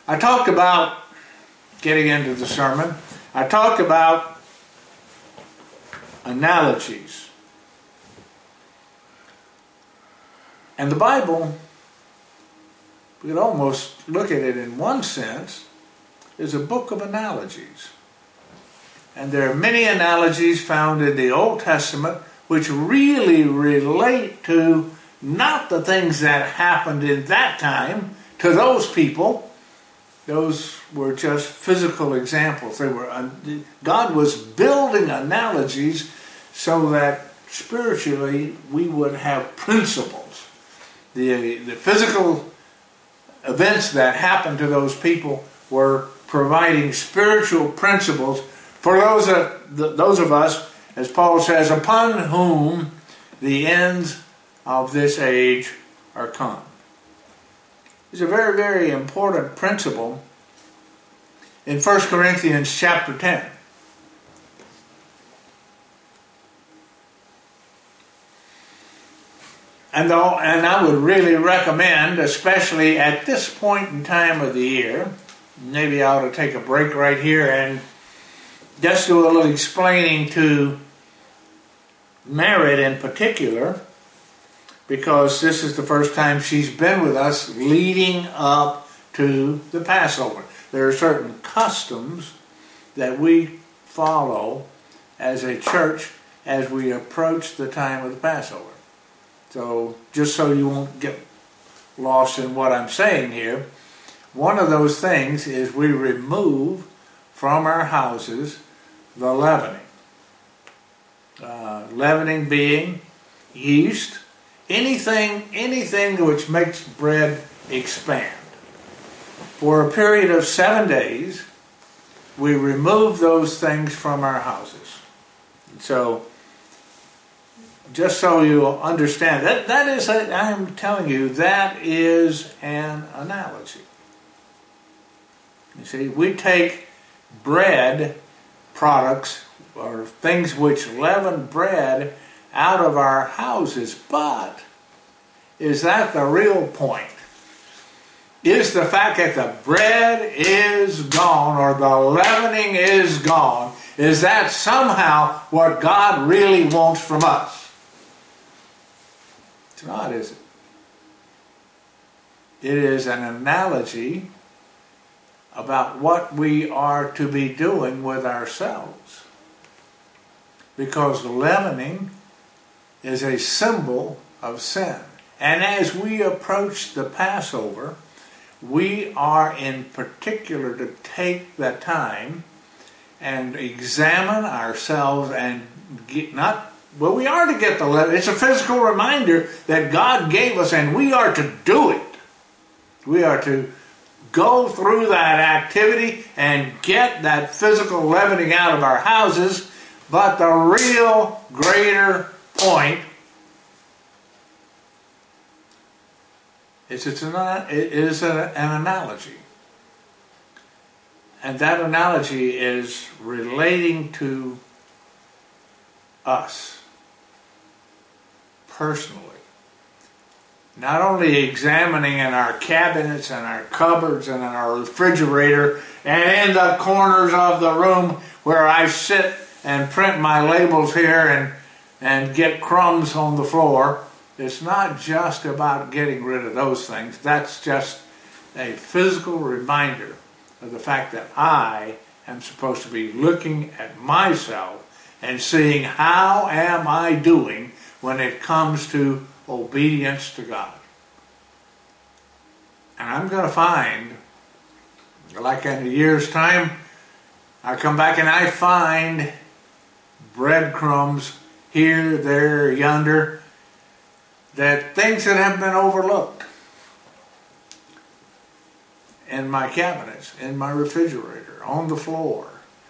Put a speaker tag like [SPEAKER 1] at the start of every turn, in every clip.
[SPEAKER 1] I talked about, getting into the sermon, I talked about analogies. And the Bible, we could almost look at it in one sense, is a book of analogies. And there are many analogies found in the Old Testament which really relate to not the things that happened in that time to those people. Those were just physical examples. God was building analogies so that spiritually we would have principles. The physical events that happened to those people were providing spiritual principles for those of us, as Paul says, upon whom the ends of this age are come. It's a very, very important principle in 1 Corinthians chapter 10. And I would really recommend, especially at this point in time of the year, maybe I ought to take a break right here and just do a little explaining to Merritt in particular, because this is the first time she's been with us leading up to the Passover. There are certain customs that we follow as a church as we approach the time of the Passover. So just so you won't get lost in what I'm saying here, one of those things is we remove from our houses the leavening. Leavening being yeast, anything which makes bread expand. For a period of 7 days, we remove those things from our houses. So, just so you understand, I'm telling you, that is an analogy. You see, we take bread products or things which leaven bread out of our houses, but is that the real point? Is the fact that the bread is gone or the leavening is gone, is that somehow what God really wants from us? It's not, is it? It is an analogy about what we are to be doing with ourselves. Because leavening is a symbol of sin. And as we approach the Passover, we are in particular to take the time and examine ourselves and we are to get the leaven. It's a physical reminder that God gave us, and we are to do it. We are to go through that activity and get that physical leavening out of our houses. But the real greater point is it is an analogy. And that analogy is relating to us personally. Not only examining in our cabinets and our cupboards and in our refrigerator and in the corners of the room where I sit and print my labels here and get crumbs on the floor. It's not just about getting rid of those things. That's just a physical reminder of the fact that I am supposed to be looking at myself and seeing how am I doing when it comes to obedience to God. And I'm going to find, like in a year's time, I come back and I find breadcrumbs here, there, yonder, that things that have been overlooked in my cabinets, in my refrigerator, on the floor,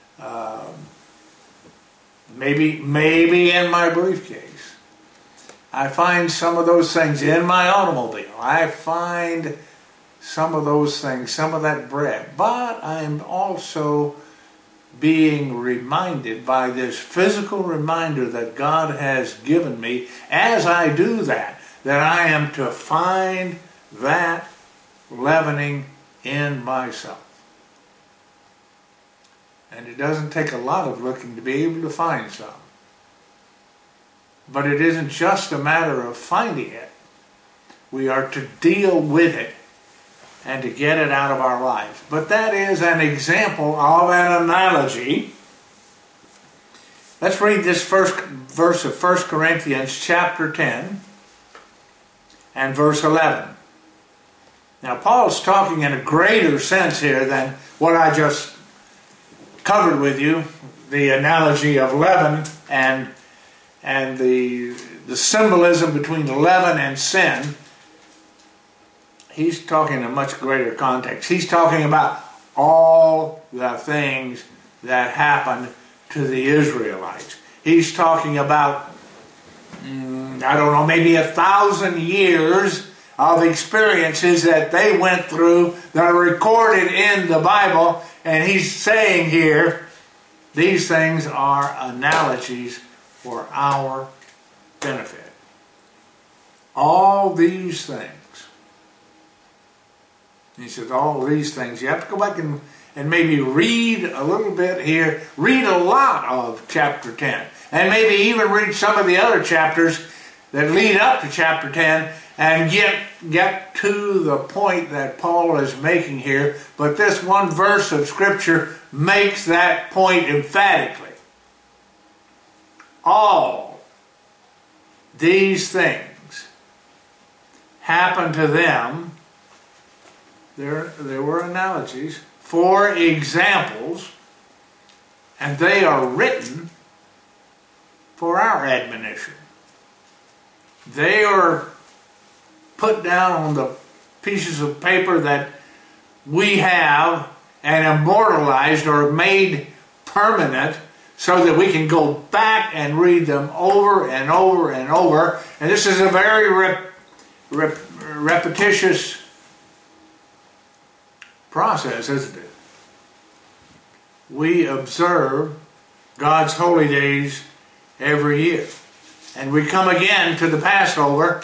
[SPEAKER 1] maybe in my briefcase. I find some of those things in my automobile. I find some of those things, some of that bread. But I'm also being reminded by this physical reminder that God has given me as I do that I am to find that leavening in myself. And it doesn't take a lot of looking to be able to find some. But it isn't just a matter of finding it. We are to deal with it and to get it out of our lives. But that is an example of an analogy. Let's read this first verse of 1 Corinthians chapter 10 and verse 11. Now Paul's talking in a greater sense here than what I just covered with you, the analogy of leaven and the symbolism between leaven and sin. He's talking in a much greater context. He's talking about all the things that happened to the Israelites. He's talking about, I don't know, maybe 1,000 years of experiences that they went through that are recorded in the Bible. And he's saying here, these things are analogies for our benefit. All these things. He says, all these things. You have to go back and maybe read a little bit here. Read a lot of chapter 10. And maybe even read some of the other chapters that lead up to chapter 10 and get to the point that Paul is making here. But this one verse of Scripture makes that point emphatically. All these things happened to them. There were analogies for examples, and they are written for our admonition. They are put down on the pieces of paper that we have and immortalized or made permanent so that we can go back and read them over and over and over. And this is a very repetitious process, isn't it? We observe God's holy days every year. And we come again to the Passover.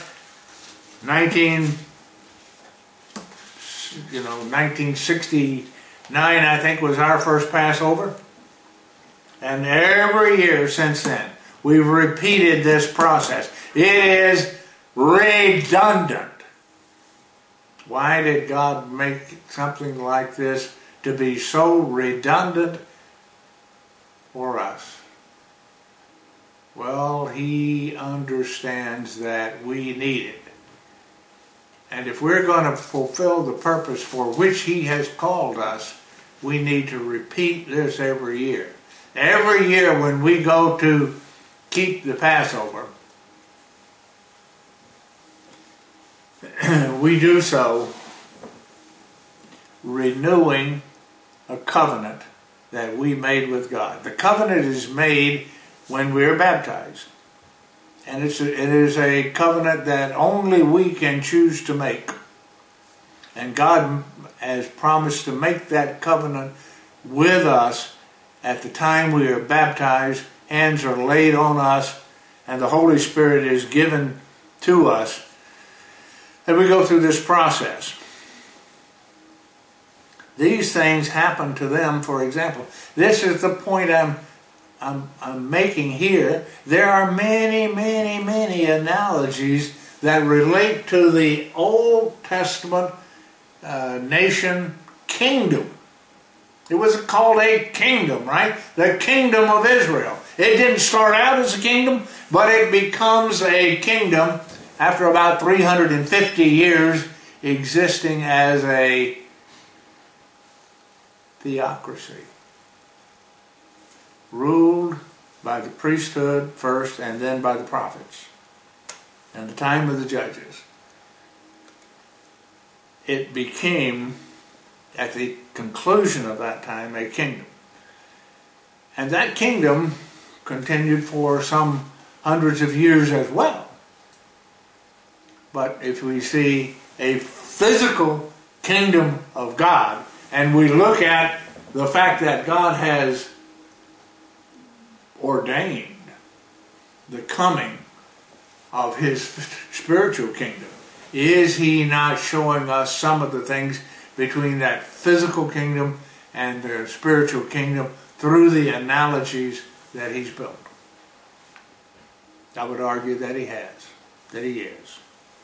[SPEAKER 1] 1969, I think, was our first Passover. And every year since then, we've repeated this process. It is redundant. Why did God make something like this to be so redundant for us? Well, He understands that we need it. And if we're going to fulfill the purpose for which He has called us, we need to repeat this every year. Every year when we go to keep the Passover, we do so renewing a covenant that we made with God. The covenant is made when we are baptized. And it is a covenant that only we can choose to make. And God has promised to make that covenant with us at the time we are baptized. Hands are laid on us, and the Holy Spirit is given to us. And we go through this process. These things happen to them, for example. This is the point I'm making here. There are many, many, many analogies that relate to the Old Testament nation kingdom. It was called a kingdom, right? The kingdom of Israel. It didn't start out as a kingdom, but it becomes a kingdom after about 350 years existing as a theocracy. Ruled by the priesthood first and then by the prophets. And the time of the judges. It became, at the conclusion of that time, a kingdom. And that kingdom continued for some hundreds of years as well. But if we see a physical kingdom of God, and we look at the fact that God has ordained the coming of His spiritual kingdom, is He not showing us some of the things between that physical kingdom and the spiritual kingdom through the analogies that he's built. I would argue that he has, that he is.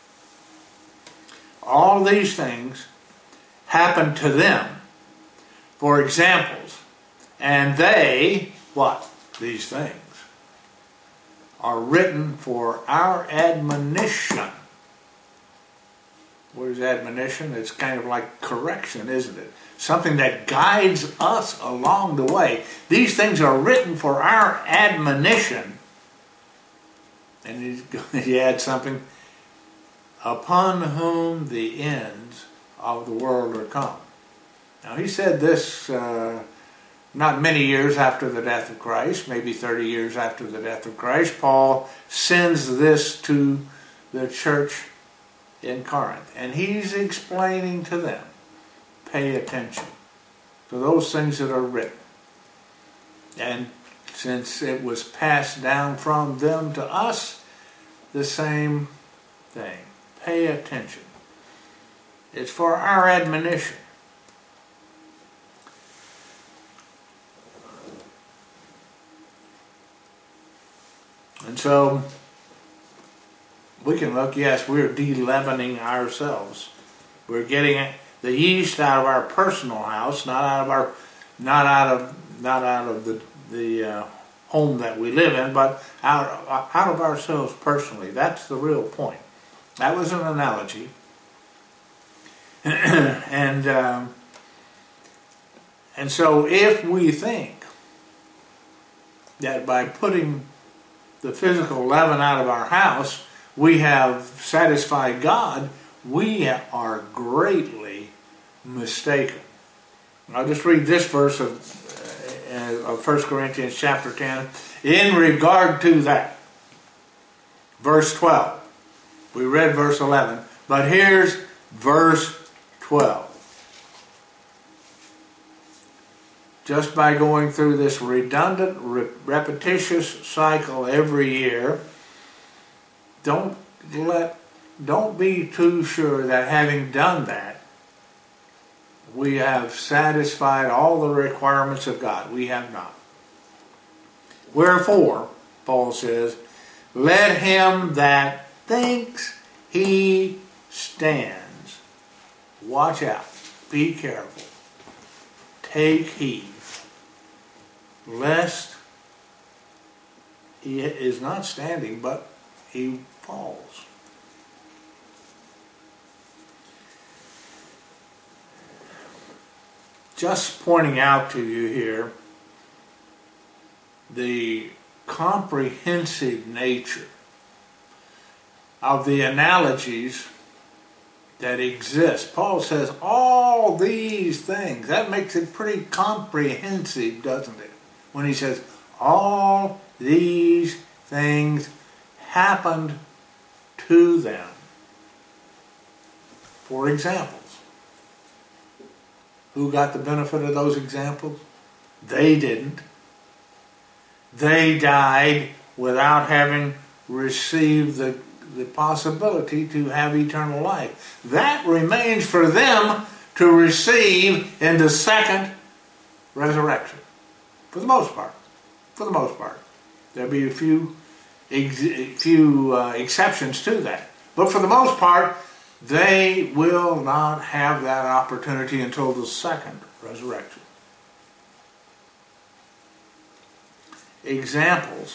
[SPEAKER 1] All these things happen to them for examples, and they, what? These things are written for our admonition. What is admonition? It's kind of like correction, isn't it? Something that guides us along the way. These things are written for our admonition. And he adds something, upon whom the ends of the world are come. Now he said this not many years after the death of Christ, maybe 30 years after the death of Christ. Paul sends this to the church in Corinth, and he's explaining to them, pay attention to those things that are written. And since it was passed down from them to us, the same thing. Pay attention. It's for our admonition. And so we can look, yes, we're de-leavening ourselves. We're getting the yeast out of our personal house, not out of the home that we live in, but out of ourselves personally. That's the real point. That was an analogy. And so if we think that by putting the physical leaven out of our house, we have satisfied God, we are greatly mistaken. I'll just read this verse of 1 Corinthians chapter 10 in regard to that. Verse 12. We read verse 11, but here's verse 12. Just by going through this redundant, repetitious cycle every year, don't be too sure that having done that, we have satisfied all the requirements of God. We have not. Wherefore, Paul says, let him that thinks he stands. Watch out. Be careful. Take heed, lest he is not standing, but he falls. Just pointing out to you here the comprehensive nature of the analogies that exist. Paul says all these things. That makes it pretty comprehensive, doesn't it? When he says all these things happened to them. For examples. Who got the benefit of those examples? They didn't. They died without having received the possibility to have eternal life. That remains for them to receive in the second resurrection. For the most part. For the most part. There'll be a few exceptions to that. But for the most part, they will not have that opportunity until the second resurrection. Examples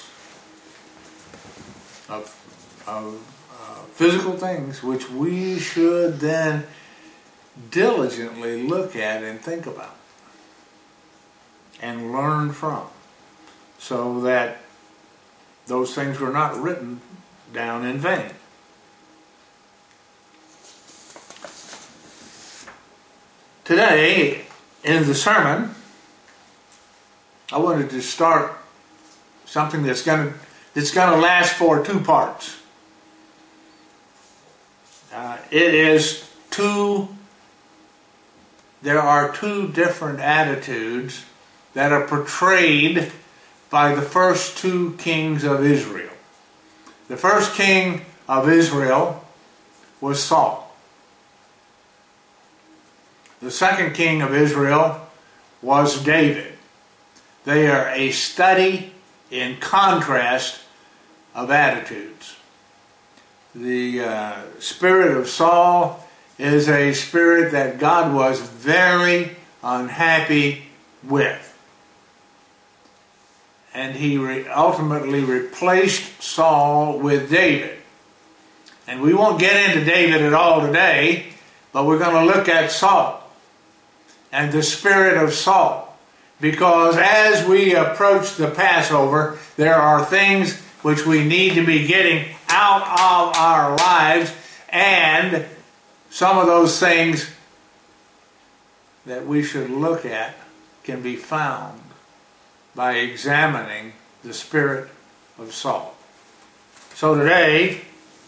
[SPEAKER 1] of physical things which we should then diligently look at and think about and learn from, so that those things were not written down in vain. Today, in the sermon, I wanted to start something that's going to last for 2 parts. There are 2 different attitudes that are portrayed by the first 2 kings of Israel. The first king of Israel was Saul. The second king of Israel was David. They are a study in contrast of attitudes. The spirit of Saul is a spirit that God was very unhappy with. And he ultimately replaced Saul with David. And we won't get into David at all today, but we're going to look at Saul and the spirit of Saul. Because as we approach the Passover, there are things which we need to be getting out of our lives, and some of those things that we should look at can be found by examining the spirit of Saul. So today,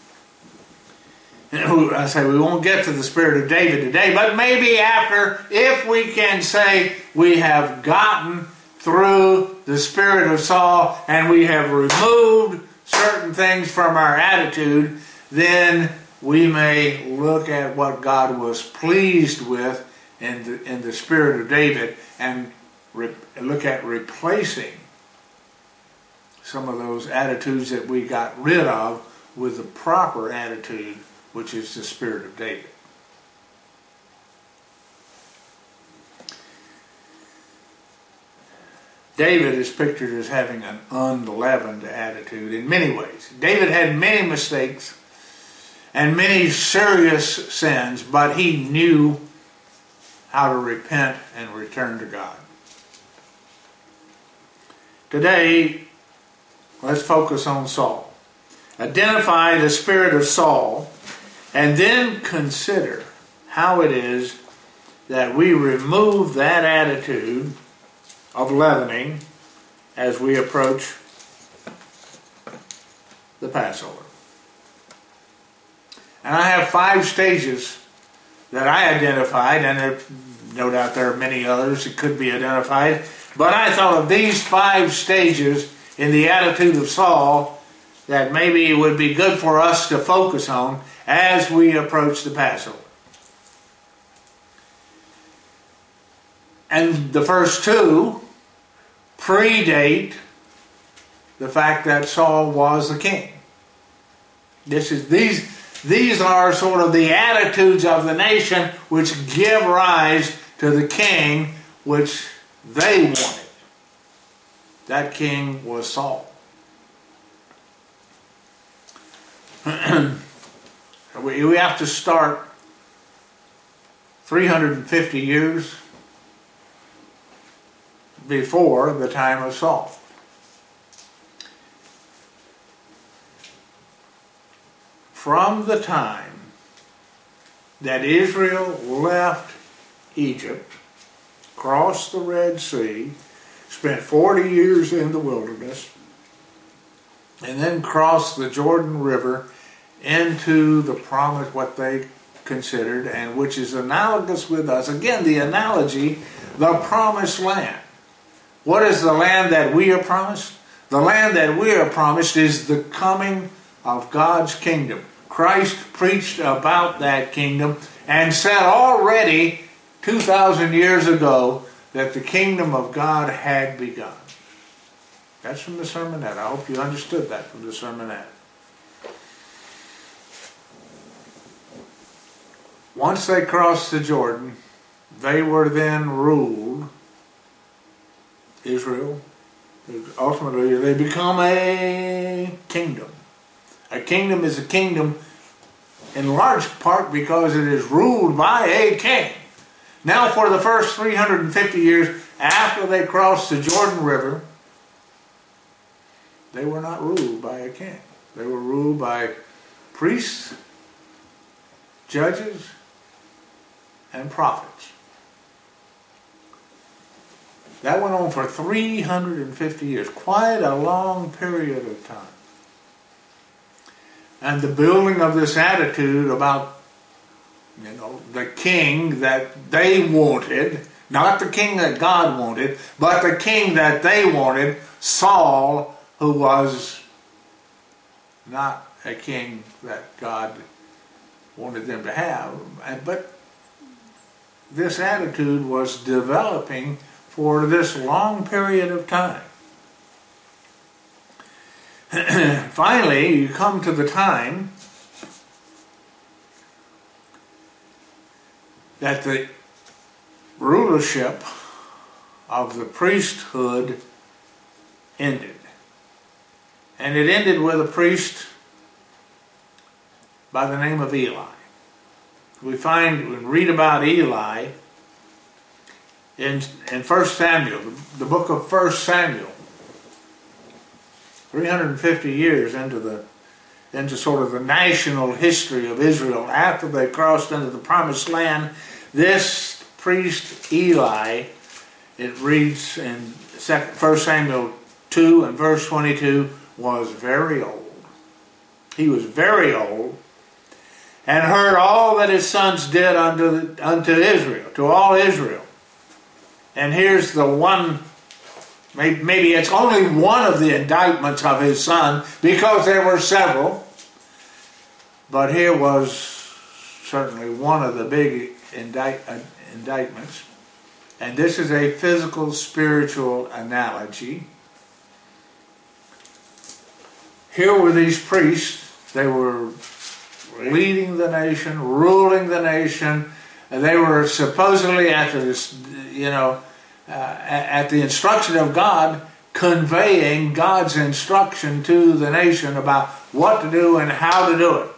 [SPEAKER 1] I say we won't get to the spirit of David today, but maybe after, if we can say we have gotten through the spirit of Saul and we have removed certain things from our attitude, then we may look at what God was pleased with in the spirit of David and look at replacing some of those attitudes that we got rid of with the proper attitude, which is the spirit of David. David is pictured as having an unleavened attitude in many ways. David had many mistakes and many serious sins, but he knew how to repent and return to God. Today, let's focus on Saul. Identify the spirit of Saul, and then consider how it is that we remove that attitude of leavening as we approach the Passover. And I have 5 stages that I identified, and no doubt there are many others that could be identified, but I thought of these 5 stages in the attitude of Saul that maybe it would be good for us to focus on as we approach the Passover. And the first 2 predate the fact that Saul was the king. These are sort of the attitudes of the nation which give rise to the king which they wanted. That king was Saul. We have to start 350 years before the time of Saul. From the time that Israel left Egypt, crossed the Red Sea, spent 40 years in the wilderness, and then crossed the Jordan River into the promise, what they considered, and which is analogous with us. Again, the analogy, the promised land. What is the land that we are promised? The land that we are promised is the coming of God's kingdom. Christ preached about that kingdom and said already 2,000 years ago that the kingdom of God had begun. That's from the sermonette. I hope you understood that from the sermonette. Once they crossed the Jordan, they were then ruled, Israel, ultimately they become a kingdom. A kingdom is a kingdom in large part because it is ruled by a king. Now for the first 350 years after they crossed the Jordan River, they were not ruled by a king. They were ruled by priests, judges, and prophets. That went on for 350 years, quite a long period of time. And the building of this attitude about, the king that they wanted, not the king that God wanted, but the king that they wanted, Saul, who was not a king that God wanted them to have. But this attitude was developing for this long period of time. Finally, you come to the time that the rulership of the priesthood ended. And it ended with a priest by the name of Eli. We read about Eli in 1 Samuel, the book of 1 Samuel, 350 years into sort of the national history of Israel after they crossed into the promised land. This priest Eli, it reads in 1 Samuel 2 and verse 22, was very old. He was very old, and heard all that his sons did unto Israel, to all Israel. And here's the one, maybe it's only one of the indictments of his son, because there were several, but here was certainly one of the big indictments. And this is a physical, spiritual analogy. Here were these priests. They were leading the nation, ruling the nation, and they were supposedly at the instruction of God, conveying God's instruction to the nation about what to do and how to do it.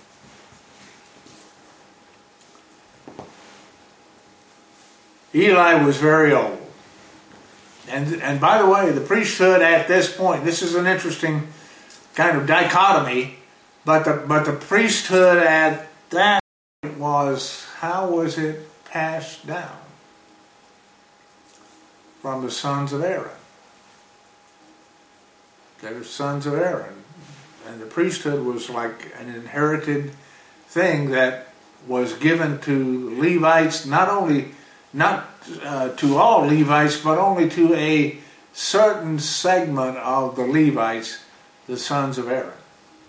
[SPEAKER 1] Eli was very old. And by the way, the priesthood at this point, this is an interesting kind of dichotomy, but the priesthood at that point was, how was it passed down? From the sons of Aaron. They were sons of Aaron. And the priesthood was like an inherited thing that was given to Levites, not to all Levites, but only to a certain segment of the Levites, the sons of Aaron.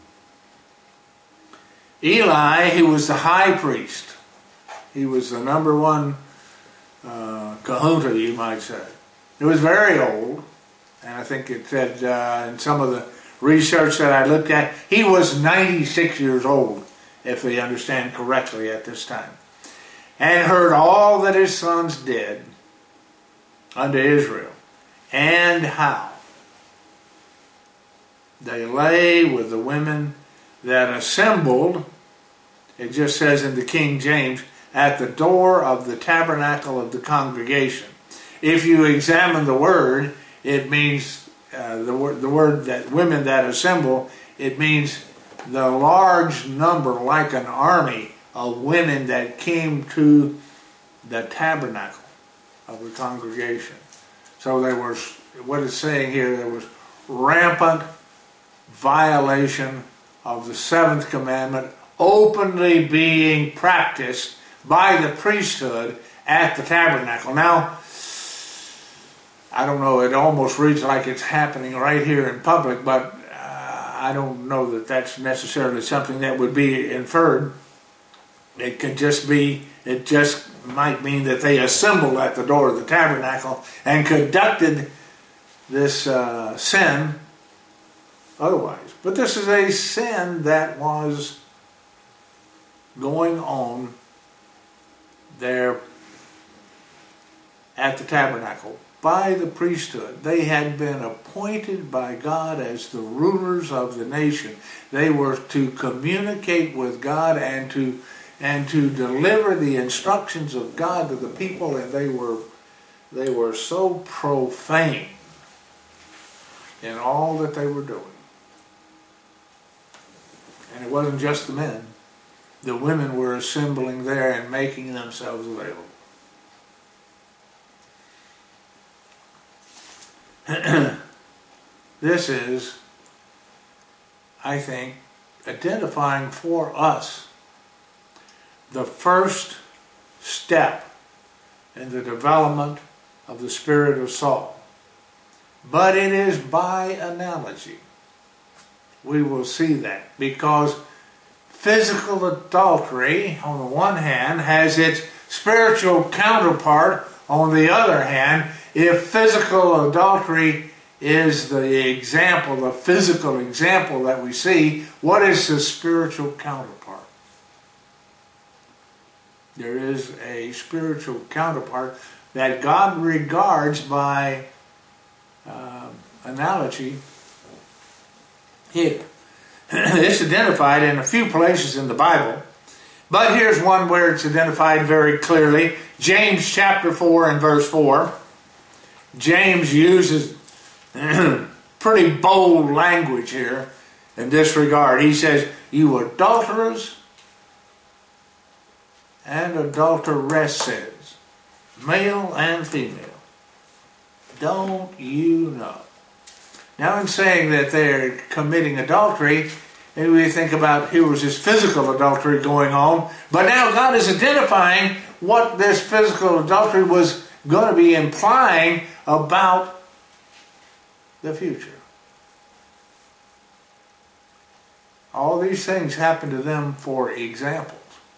[SPEAKER 1] Eli, he was the high priest. He was the number one kahuna, you might say. He was very old, and I think it said in some of the research that I looked at, he was 96 years old, if we understand correctly at this time. And heard all that his sons did unto Israel, and how they lay with the women that assembled, it just says in the King James, at the door of the tabernacle of the congregation. If you examine the word, it means the word that women that assemble, it means the large number, like an army of women that came to the tabernacle of the congregation. So there was, what it's saying here, there was rampant violation of the seventh commandment openly being practiced by the priesthood at the tabernacle. Now, I don't know, it almost reads like it's happening right here in public, but I don't know that that's necessarily something that would be inferred. It could just be, it just might mean that they assembled at the door of the tabernacle and conducted this sin otherwise. But this is a sin that was going on there at the tabernacle by the priesthood. They had been appointed by God as the rulers of the nation. They were to communicate with God and to deliver the instructions of God to the people, and they were so profane in all that they were doing. And it wasn't just the men. The women were assembling there and making themselves available. This is, I think, identifying for us the first step in the development of the spirit of Saul. But it is by analogy. We will see that, because physical adultery, on the one hand, has its spiritual counterpart, on the other hand, if physical adultery is the example, the physical example that we see, what is the spiritual counterpart? There is a spiritual counterpart that God regards by analogy here. It's identified in a few places in the Bible, but here's one where it's identified very clearly. James chapter 4 and verse 4. James uses pretty bold language here in this regard. He says, "You adulterers and adulteresses, male and female, don't you know?" Now, in saying that they're committing adultery, maybe we think about here was this physical adultery going on, but now God is identifying what this physical adultery was going to be implying about the future. All these things happen to them for examples,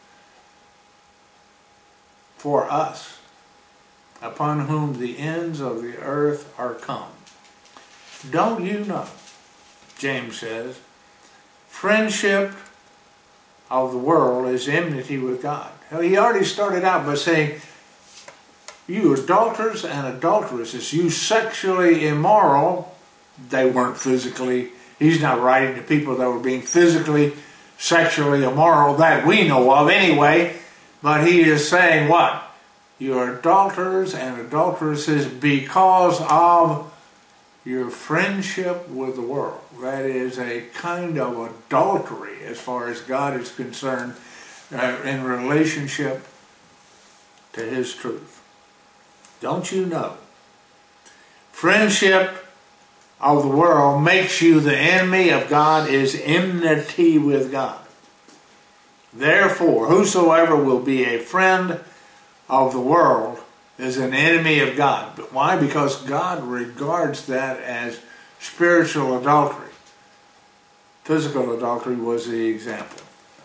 [SPEAKER 1] for us, upon whom the ends of the earth are come. Don't you know, James says, friendship of the world is enmity with God. Now, he already started out by saying, you adulterers and adulteresses, you sexually immoral. They weren't physically. He's not writing to people that were being physically, sexually immoral, that we know of anyway. But he is saying what? You are adulterers and adulteresses because of your friendship with the world. That is a kind of adultery as far as God is concerned in relationship to His truth. Don't you know? Friendship of the world makes you the enemy of God, is enmity with God. Therefore, whosoever will be a friend of the world is an enemy of God. But why? Because God regards that as spiritual adultery. Physical adultery was the example.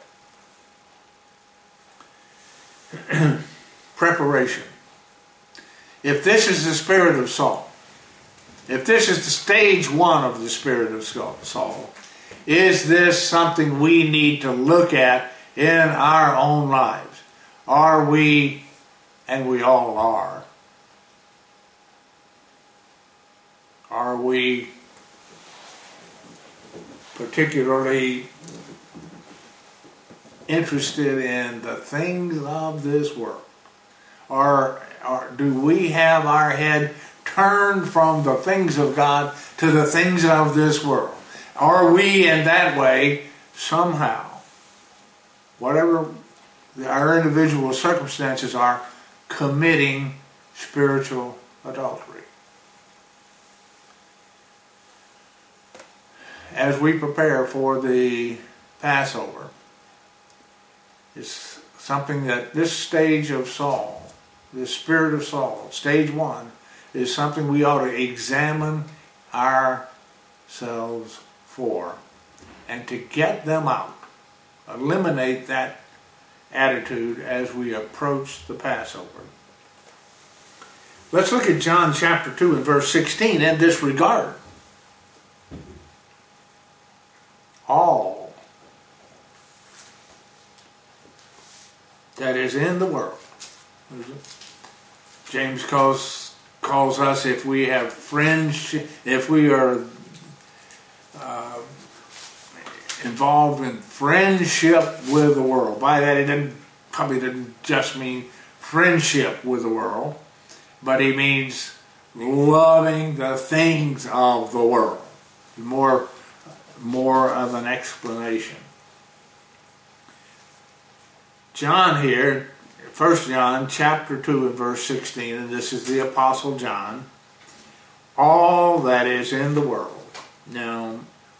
[SPEAKER 1] Preparation. If this is the spirit of Saul, if this is the stage one of the spirit of Saul, is this something we need to look at in our own lives? Are we, and we all are we particularly interested in the things of this world? Or do we have our head turned from the things of God to the things of this world? Are we in that way somehow, whatever our individual circumstances are, committing spiritual adultery? As we prepare for the Passover, it's something that this stage of Saul, the spirit of Saul, stage one, is something we ought to examine ourselves for, and to get them out, eliminate that attitude as we approach the Passover. Let's look at John chapter 2 and verse 16 in this regard. All that is in the world. James calls us, if we have friendship, if we are involved in friendship with the world. By that, it probably didn't just mean friendship with the world, but he means loving the things of the world. More of an explanation. John here, 1 John chapter 2 and verse 16, and this is the Apostle John, all that is in the world. Now,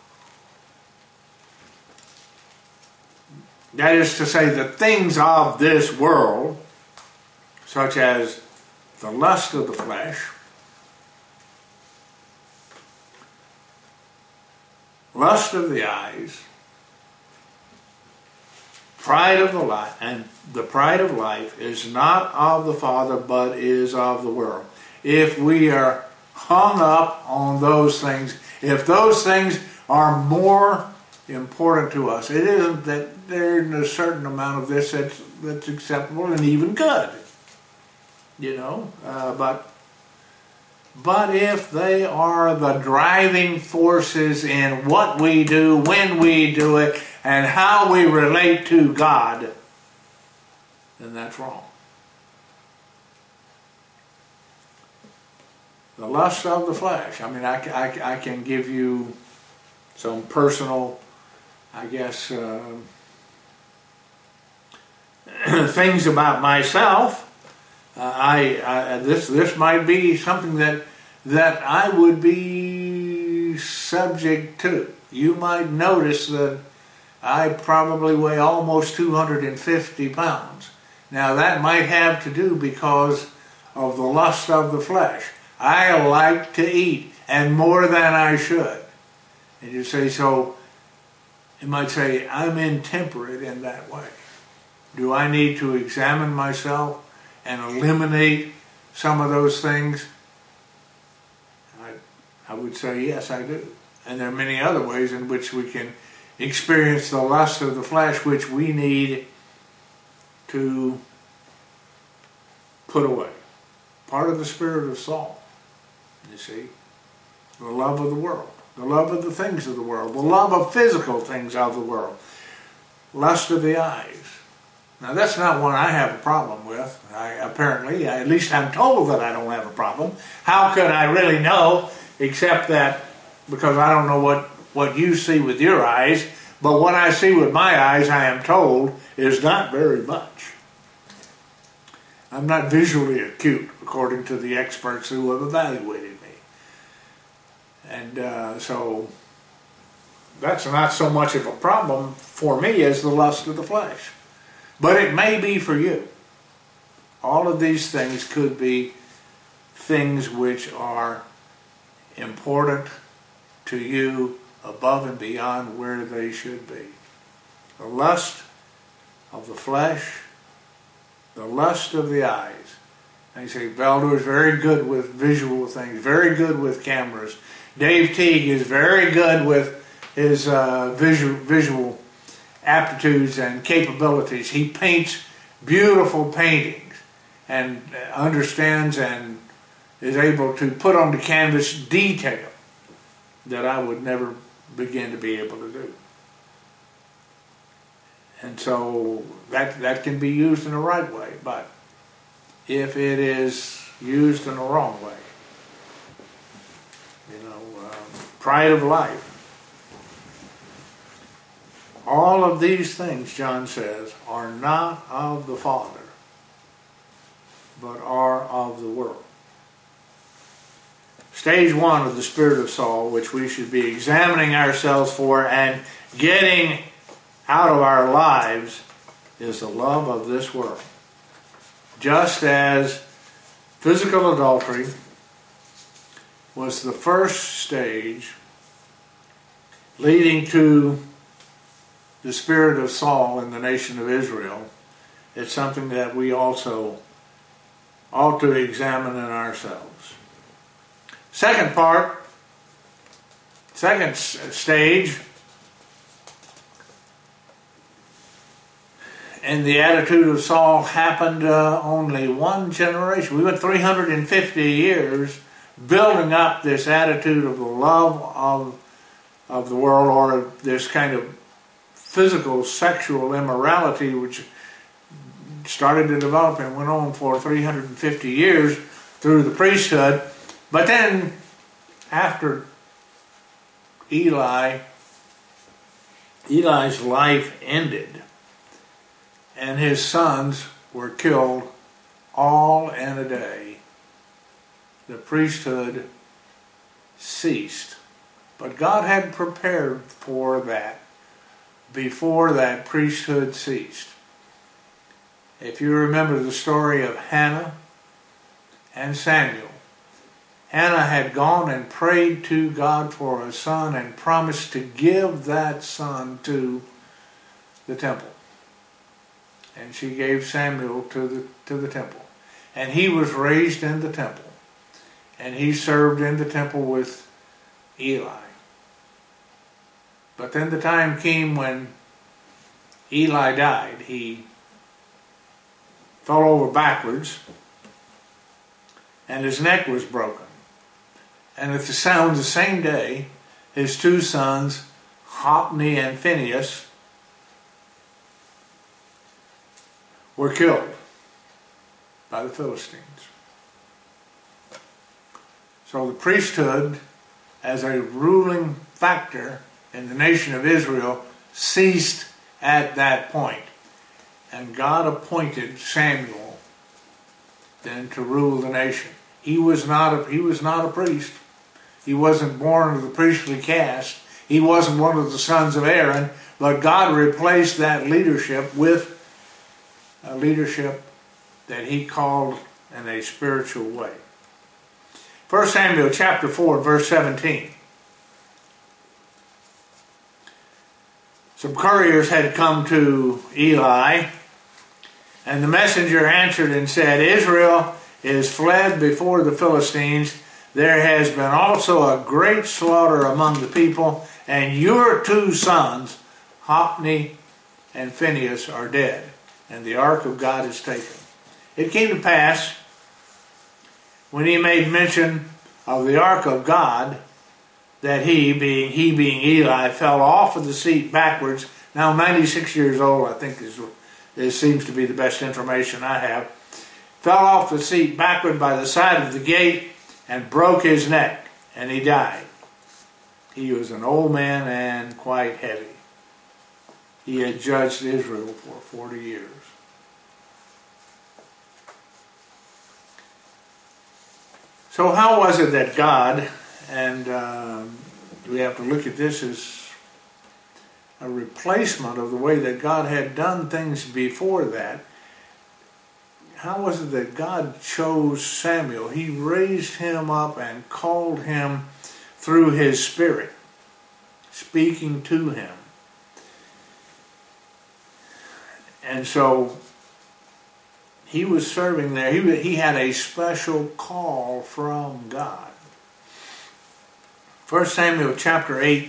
[SPEAKER 1] that is to say, the things of this world, such as the lust of the flesh, lust of the eyes, pride of the life, and the pride of life is not of the Father, but is of the world. If we are hung up on those things, if those things are more important to us, it isn't that there's a certain amount of this that's acceptable and even good, but if they are the driving forces in what we do, when we do it, and how we relate to God, then that's wrong. The lust of the flesh. I mean, I can give you some personal, I guess, things about myself. This might be something that I would be subject to. You might notice that I probably weigh almost 250 pounds. Now that might have to do because of the lust of the flesh. I like to eat, and more than I should. And you say, so you might say, I'm intemperate in that way. Do I need to examine myself and eliminate some of those things? I would say yes, I do. And there are many other ways in which we can experience the lust of the flesh, which we need to put away. Part of the spirit of Saul, you see. The love of the world. The love of the things of the world. The love of physical things of the world. Lust of the eyes. Now that's not one I have a problem with. Apparently, at least I'm told that I don't have a problem. How could I really know, except that because I don't know what you see with your eyes, but what I see with my eyes, I am told, is not very much. I'm not visually acute, according to the experts who have evaluated me. And so that's not so much of a problem for me as the lust of the flesh. But it may be for you. All of these things could be things which are important to you above and beyond where they should be. The lust of the flesh, the lust of the eyes. And you say, Baldur is very good with visual things, very good with cameras. Dave Teague is very good with his visual aptitudes and capabilities. He paints beautiful paintings and understands and is able to put on the canvas detail that I would never begin to be able to do. And so that can be used in the right way, but if it is used in the wrong way, pride of life, all of these things, John says, are not of the Father, but are of the world. Stage one of the spirit of Saul, which we should be examining ourselves for and getting out of our lives, is the love of this world. Just as physical adultery was the first stage leading to the spirit of Saul in the nation of Israel, it's something that we also ought to examine in ourselves. Second stage, and the attitude of Saul happened only one generation. We went 350 years building up this attitude of the love of the world, or this kind of physical sexual immorality which started to develop and went on for 350 years through the priesthood. But then after Eli's life ended and his sons were killed all in a day, the priesthood ceased. But God had prepared for that before that priesthood ceased. If you remember the story of Hannah and Samuel, Hannah had gone and prayed to God for a son and promised to give that son to the temple. and she gave Samuel to the temple. And he was raised in the temple, and he served in the temple with Eli. But then the time came when Eli died. He fell over backwards, and his neck was broken. And at the same day, his two sons, Hophni and Phinehas, were killed by the Philistines. So the priesthood, as a ruling factor in the nation of Israel, ceased at that point. And God appointed Samuel then to rule the nation. He was not a priest. He wasn't born of the priestly caste. He wasn't one of the sons of Aaron, but God replaced that leadership with a leadership that he called in a spiritual way. 1 Samuel chapter 4, verse 17. Some couriers had come to Eli, and the messenger answered and said, Israel is fled before the Philistines. There has been also a great slaughter among the people, and your two sons, Hophni and Phinehas, are dead, and the ark of God is taken. It came to pass, when he made mention of the ark of God, that he being Eli, fell off of the seat backwards. Now 96 years old, I think this seems to be the best information I have. Fell off the seat backward by the side of the gate and broke his neck, and he died. He was an old man and quite heavy. He had judged Israel for 40 years. So how was it that God, and we have to look at this as a replacement of the way that God had done things before that. How was it that God chose Samuel? He raised him up and called him through his Spirit, speaking to him. And so he was serving there. He had a special call from God. 1 Samuel chapter 8,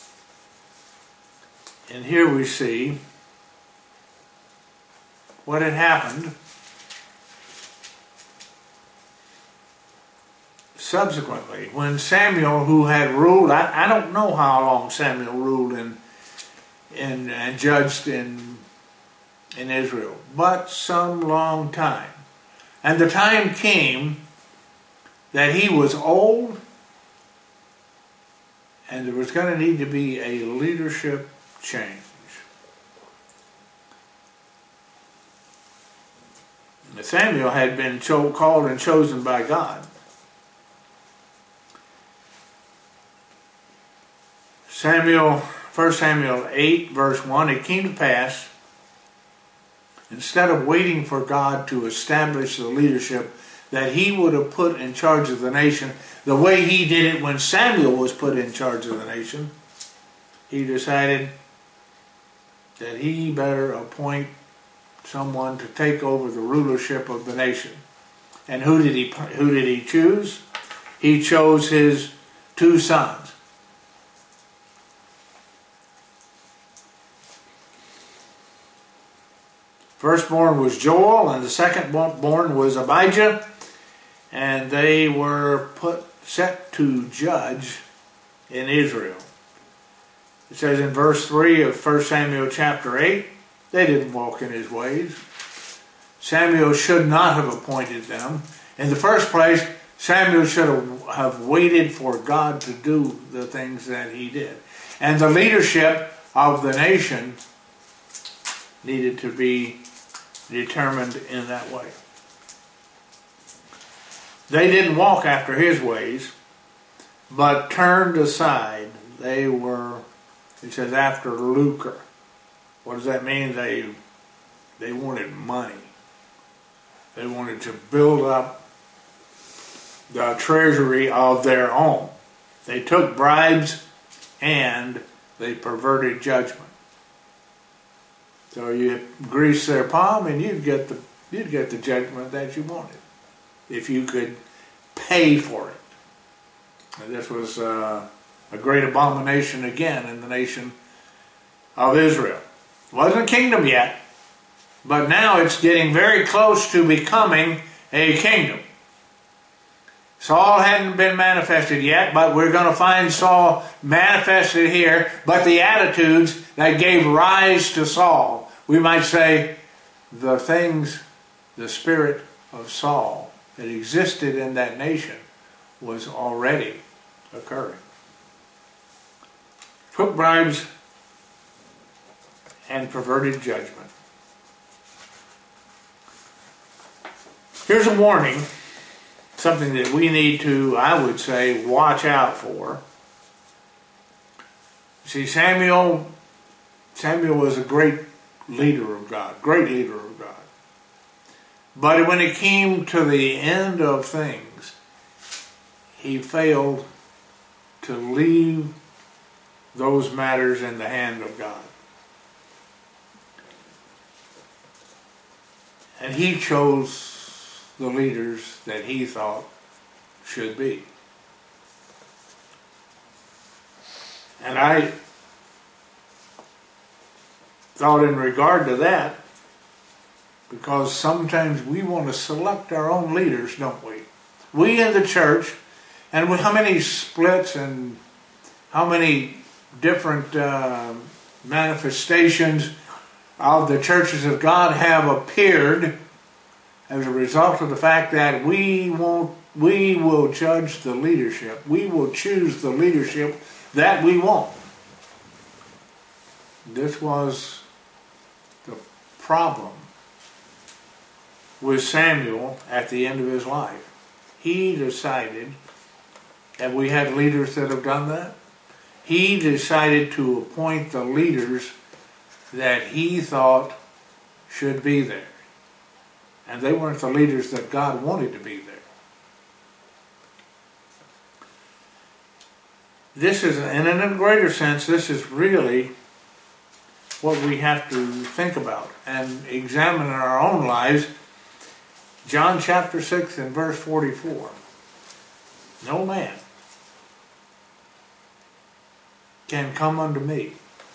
[SPEAKER 1] and here we see what had happened subsequently. When Samuel, who had ruled, I don't know how long Samuel ruled and judged in Israel, but some long time. And the time came that he was old, and there was going to need to be a leadership change. Samuel had been called and chosen by God. 1 Samuel 8, verse 1, it came to pass, instead of waiting for God to establish the leadership that he would have put in charge of the nation, the way he did it when Samuel was put in charge of the nation, he decided that he better appoint someone to take over the rulership of the nation. And who did he choose? He chose his two sons. Firstborn was Joel, and the secondborn was Abijah, and they were set to judge in Israel. It says in verse 3 of 1 Samuel chapter 8, they didn't walk in his ways. Samuel should not have appointed them. In the first place, Samuel should have waited for God to do the things that he did. And the leadership of the nation needed to be determined in that way. They didn't walk after his ways, but turned aside. They were, it says, after lucre. What does that mean? They wanted money. They wanted to build up the treasury of their own. They took bribes and they perverted judgment. So you grease their palm and you'd get the judgment that you wanted, if you could pay for it. And this was a great abomination again in the nation of Israel. It wasn't a kingdom yet, but now it's getting very close to becoming a kingdom. Saul hadn't been manifested yet, but we're going to find Saul manifested here. But the attitudes that gave rise to Saul, we might say the spirit of Saul that existed in that nation was already occurring. Took bribes and perverted judgment. Here's a warning, something that we need to, I would say, watch out for. See, Samuel was a great leader of God, But when it came to the end of things, he failed to leave those matters in the hand of God. And he chose the leaders that he thought should be. And I thought in regard to that, because sometimes we want to select our own leaders, don't we? We in the church, and how many splits and how many different manifestations of the churches of God have appeared as a result of the fact that we will judge the leadership. We will choose the leadership that we want. This was the problem with Samuel at the end of his life. He decided, and we had leaders that have done that, he decided to appoint the leaders that he thought should be there. And they weren't the leaders that God wanted to be there. This is, and in a greater sense, this is really what we have to think about and examine in our own lives. John chapter 6 and verse 44. No man can come unto me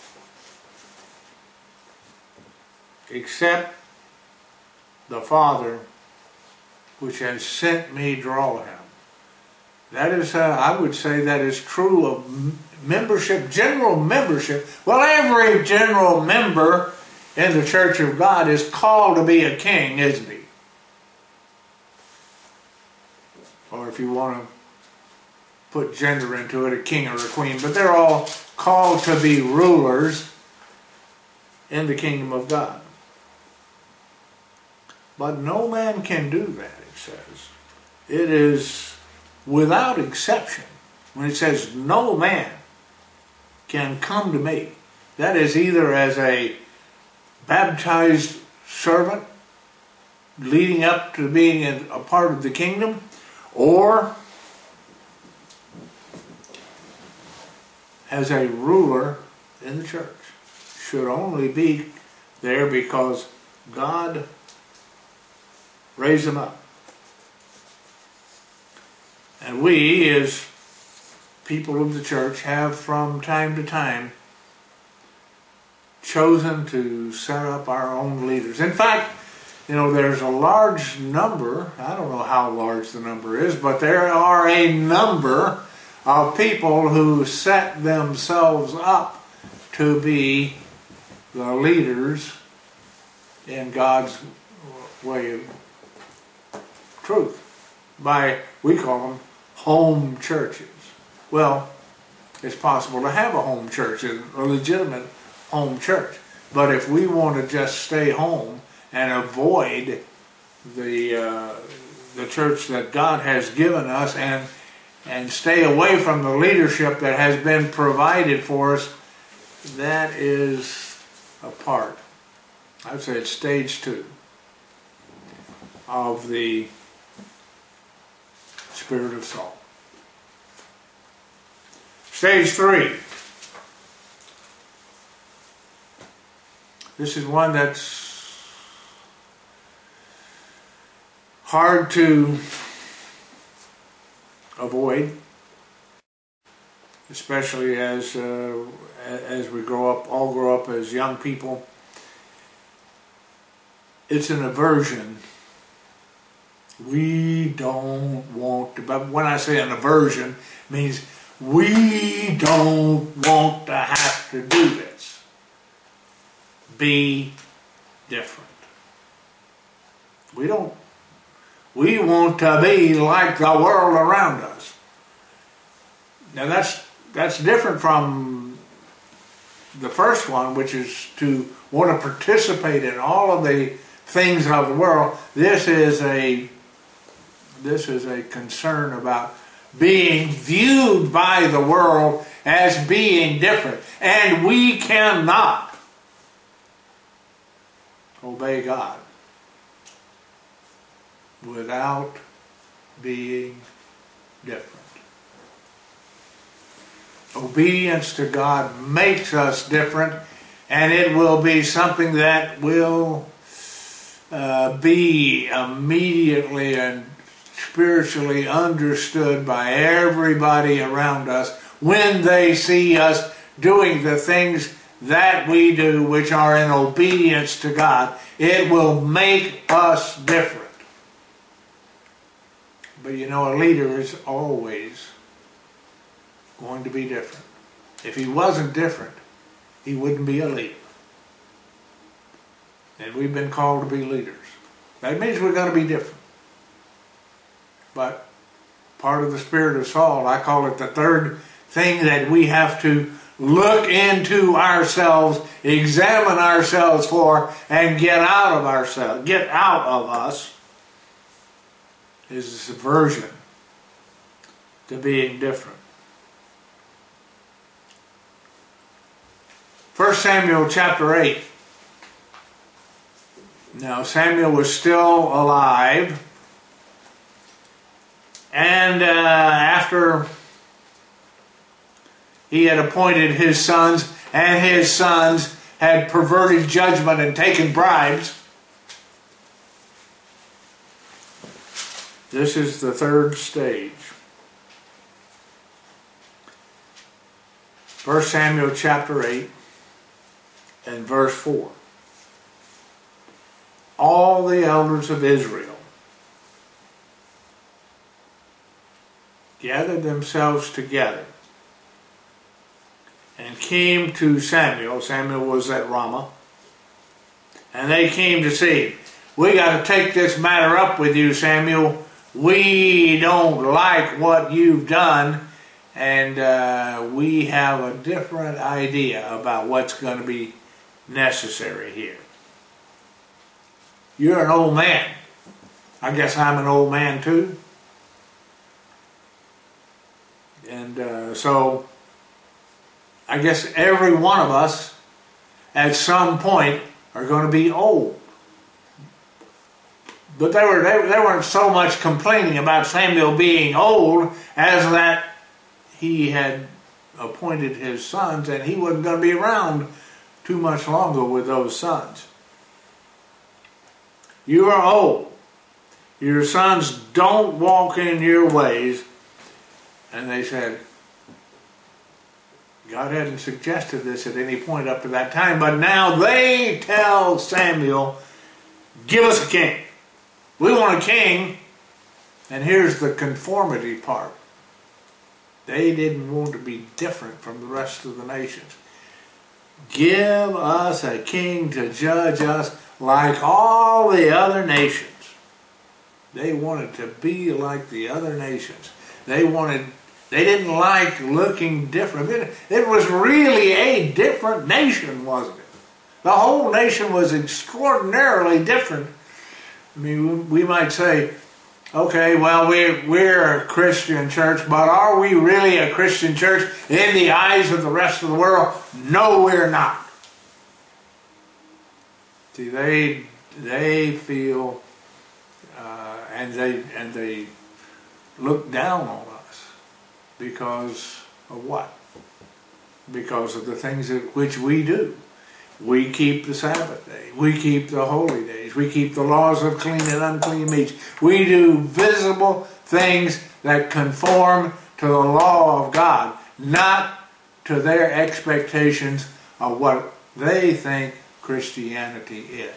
[SPEAKER 1] except the Father which has sent me draw him. That is, I would say that is true of membership, general membership. Well, every general member in the Church of God is called to be a king, isn't he? Or if you want to put gender into it, a king or a queen. But they're all called to be rulers in the kingdom of God. But no man can do that, it says. It is without exception. When it says no man can come to me, that is either as a baptized servant leading up to being a part of the kingdom, or as a ruler in the church. Should only be there because God raised him up. And we, as people of the church, have from time to time chosen to set up our own leaders. In fact, there's a large number, I don't know how large the number is, but there are a number of people who set themselves up to be the leaders in God's way of truth. We call them home churches. Well, it's possible to have a home church, a legitimate home church. But if we want to just stay home and avoid the church that God has given us and stay away from the leadership that has been provided for us, that is a part, I'd say it's stage 2 of the spirit of Saul. Stage 3. This is one that's hard to avoid, especially as we all grow up as young people. It's an aversion. We don't want to, but when I say an aversion, it means we don't want to have to do this. Be different. We want to be like the world around us. Now that's different from the first one, which is to want to participate in all of the things of the world. This is a concern about being viewed by the world as being different. And we cannot obey God without being different. Obedience to God makes us different, and it will be something that will be immediately and spiritually understood by everybody around us when they see us doing the things that we do, which are in obedience to God. It will make us different. But you know, a leader is always going to be different. If he wasn't different, he wouldn't be a leader. And we've been called to be leaders. That means we're going to be different. But part of the spirit of Saul, I call it the third thing that we have to look into ourselves, examine ourselves for, and get out of us, is this aversion to being different. 1 Samuel chapter 8. Now Samuel was still alive, and after he had appointed his sons, and his sons had perverted judgment and taken bribes, this is the third stage. 1 Samuel chapter 8 and verse 4. All the elders of Israel gathered themselves together and came to Samuel. Samuel was at Ramah. And they came to see him. We got to take this matter up with you, Samuel. We don't like what you've done, and we have a different idea about what's going to be necessary here. You're an old man. I guess I'm an old man too. And so I guess every one of us at some point are going to be old. But they weren't so much complaining about Samuel being old as that he had appointed his sons and he wasn't going to be around too much longer with those sons. You are old. Your sons don't walk in your ways. And they said, God hadn't suggested this at any point up to that time, but now they tell Samuel, give us a king. We want a king. And here's the conformity part. They didn't want to be different from the rest of the nations. Give us a king to judge us like all the other nations. They wanted to be like the other nations. They didn't like looking different. It was really a different nation, wasn't it? The whole nation was extraordinarily different. I mean, we might say, okay, well, we're a Christian church, but are we really a Christian church in the eyes of the rest of the world? No, we're not. See, they feel and they look down on us because of what? Because of the things which we do. We keep the Sabbath day. We keep the holy days. We keep the laws of clean and unclean meats. We do visible things that conform to the law of God, not to their expectations of what they think Christianity is.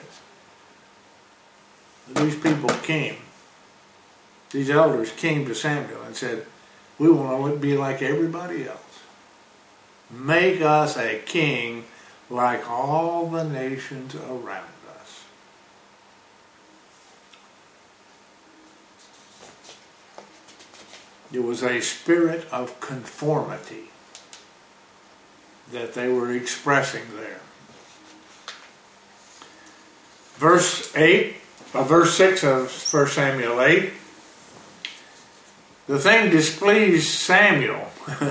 [SPEAKER 1] These people came, these elders came to Samuel and said, we want to be like everybody else. Make us a king like all the nations around us. There was a spirit of conformity that they were expressing there. Verse 6 of 1 Samuel 8. The thing displeased Samuel.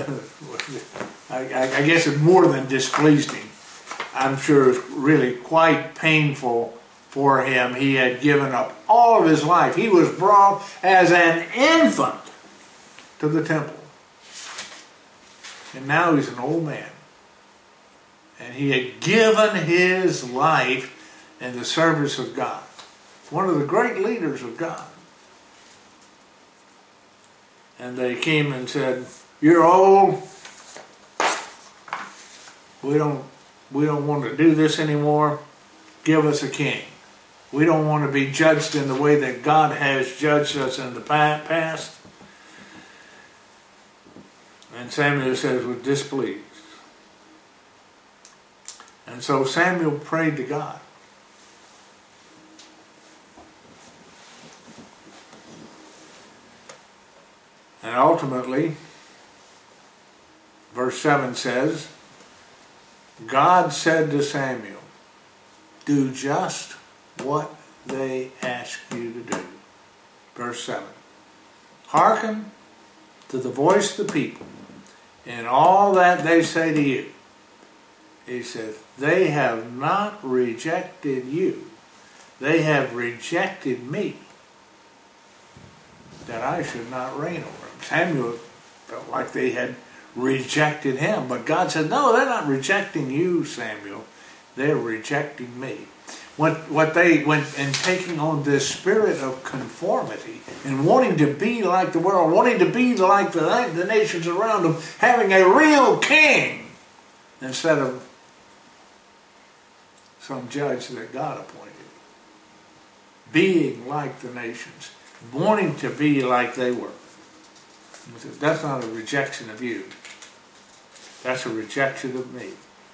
[SPEAKER 1] I guess it more than displeased him. I'm sure it's really quite painful for him. He had given up all of his life. He was brought as an infant to the temple. And now he's an old man. And he had given his life in the service of God. One of the great leaders of God. And they came and said, you're old. We don't want to do this anymore. Give us a king. We don't want to be judged in the way that God has judged us in the past. And Samuel says, was displeased. And so Samuel prayed to God. And ultimately, verse 7 says, God said to Samuel, do just what they ask you to do. Verse 7. Hearken to the voice of the people in all that they say to you. He says, they have not rejected you. They have rejected me, that I should not reign over them. Samuel felt like they had rejected him. But God said, no, they're not rejecting you, Samuel. They're rejecting me. What they went in taking on this spirit of conformity and wanting to be like the world, wanting to be like the nations around them, having a real king instead of some judge that God appointed. Being like the nations, wanting to be like they were. He says, that's not a rejection of you. That's a rejection of me.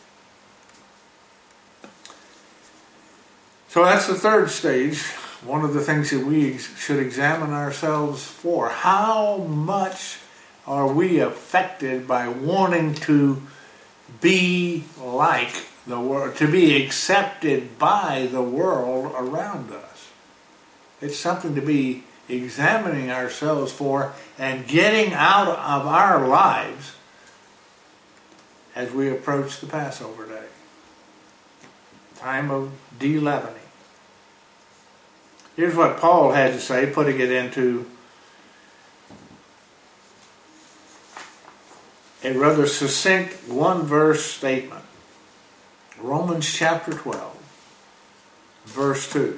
[SPEAKER 1] So that's the third stage. One of the things that we should examine ourselves for. How much are we affected by wanting to be like the world, to be accepted by the world around us? It's something to be examining ourselves for and getting out of our lives as we approach the Passover day. Time of de-leavening. Here's what Paul had to say, putting it into a rather succinct one-verse statement. Romans chapter 12, verse 2.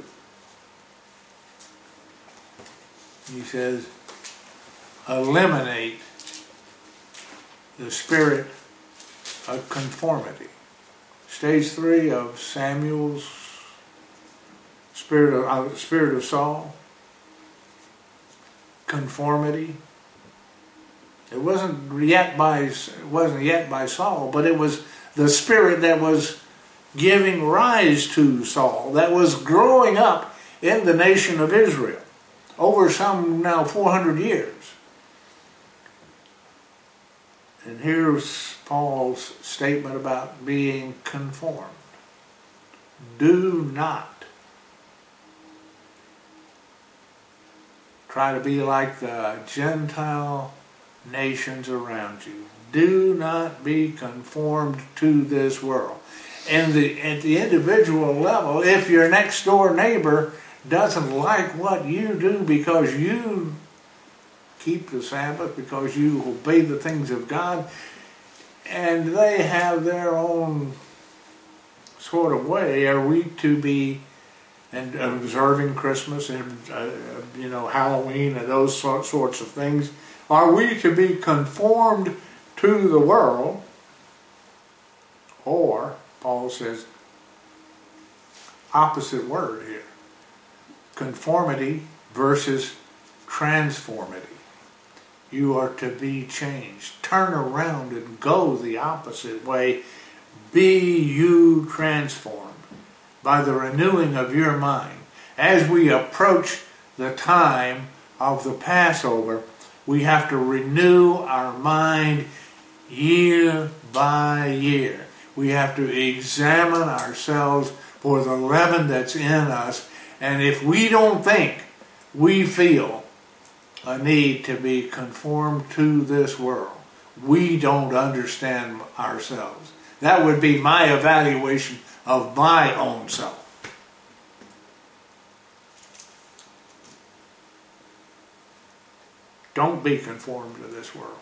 [SPEAKER 1] He says, eliminate the spirit of conformity. Stage 3 of Samuel's spirit of Saul. Conformity. It wasn't yet by Saul, but it was the spirit that was giving rise to Saul, that was growing up in the nation of Israel over some now 400 years. And here's Paul's statement about being conformed. Do not try to be like the Gentile nations around you. Do not be conformed to this world. And at the individual level, if your next door neighbor doesn't like what you do because you keep the Sabbath, because you obey the things of God, and they have their own sort of way are we to be, and observing Christmas and Halloween and those sorts of things, are we to be conformed to the world, or, Paul says, opposite word here, conformity versus transformity. You are to be changed. Turn around and go the opposite way. Be you transformed by the renewing of your mind. As we approach the time of the Passover, we have to renew our mind year by year. We have to examine ourselves for the leaven that's in us. And if we don't think we feel a need to be conformed to this world, we don't understand ourselves. That would be my evaluation of my own self. Don't be conformed to this world.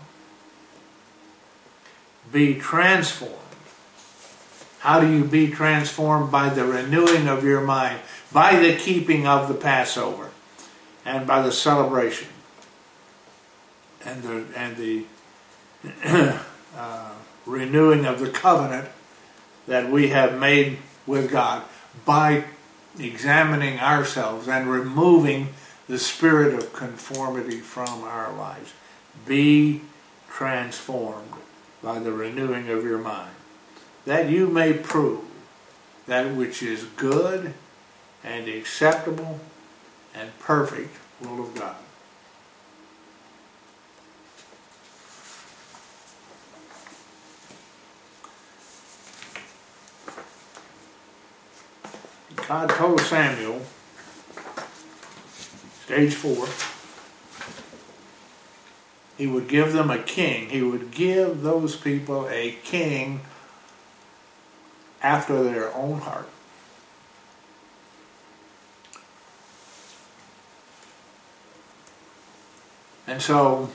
[SPEAKER 1] Be transformed. How do you be transformed? By the renewing of your mind, by the keeping of the Passover, and by the celebration, and the renewing of the covenant that we have made with God, by examining ourselves and removing the spirit of conformity from our lives. Be transformed by the renewing of your mind, that you may prove that which is good and acceptable and perfect will of God. God told Samuel, stage 4, he would give them a king. He would give those people a king after their own heart. And so,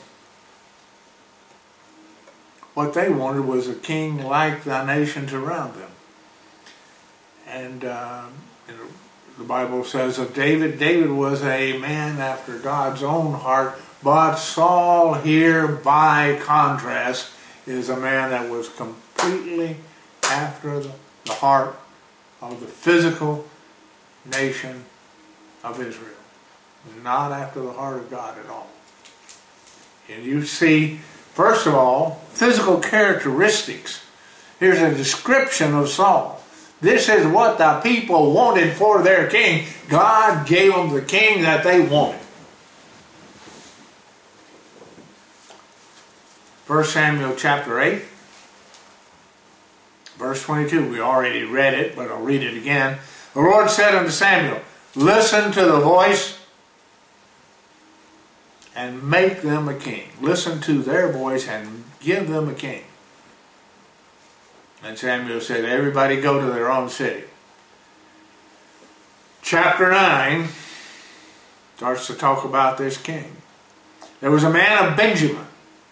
[SPEAKER 1] what they wanted was a king like the nations around them. And the Bible says of David, David was a man after God's own heart, but Saul here, by contrast, is a man that was completely after the heart of the physical nation of Israel, not after the heart of God at all. And you see, first of all, physical characteristics. Here's a description of Saul. This is what the people wanted for their king. God gave them the king that they wanted. 1 Samuel chapter 8, verse 22. We already read it, but I'll read it again. The Lord said unto Samuel, listen to the voice and make them a king. Listen to their voice and give them a king. And Samuel said, everybody go to their own city. Chapter 9 starts to talk about this king. There was a man of Benjamin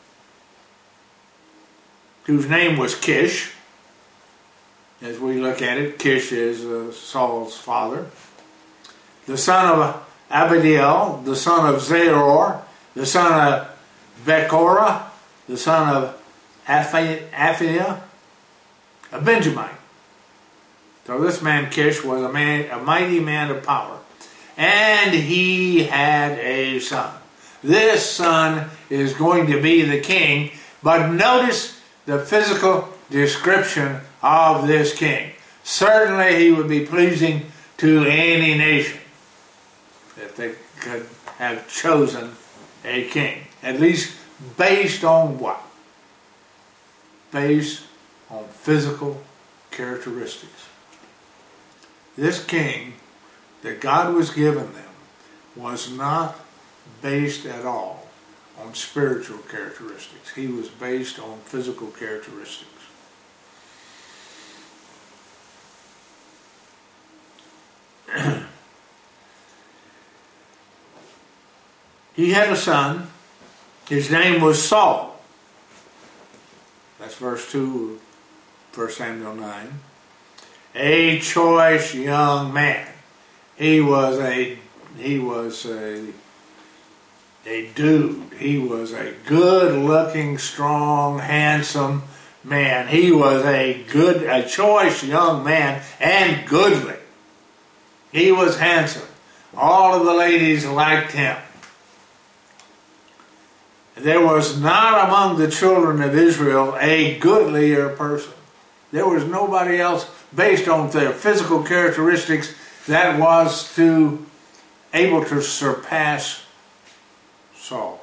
[SPEAKER 1] whose name was Kish. As we look at it, Kish is Saul's father. The son of Abidiel, the son of Zeror, the son of Bekorah, the son of Aphiah, a Benjamite. So this man Kish was a mighty man of power. And he had a son. This son is going to be the king. But notice the physical description of this king. Certainly he would be pleasing to any nation if they could have chosen a king. At least based on what? Based on physical characteristics. This king that God was giving them was not based at all on spiritual characteristics. He was based on physical characteristics. He had a son. His name was Saul. That's verse 2 of 1 Samuel 9. a choice young man. He was a dude. He was a good-looking, strong, handsome man. He was a choice young man and goodly. He was handsome. All of the ladies liked him. There was not among the children of Israel a goodlier person. There was nobody else based on their physical characteristics that was able to surpass Saul.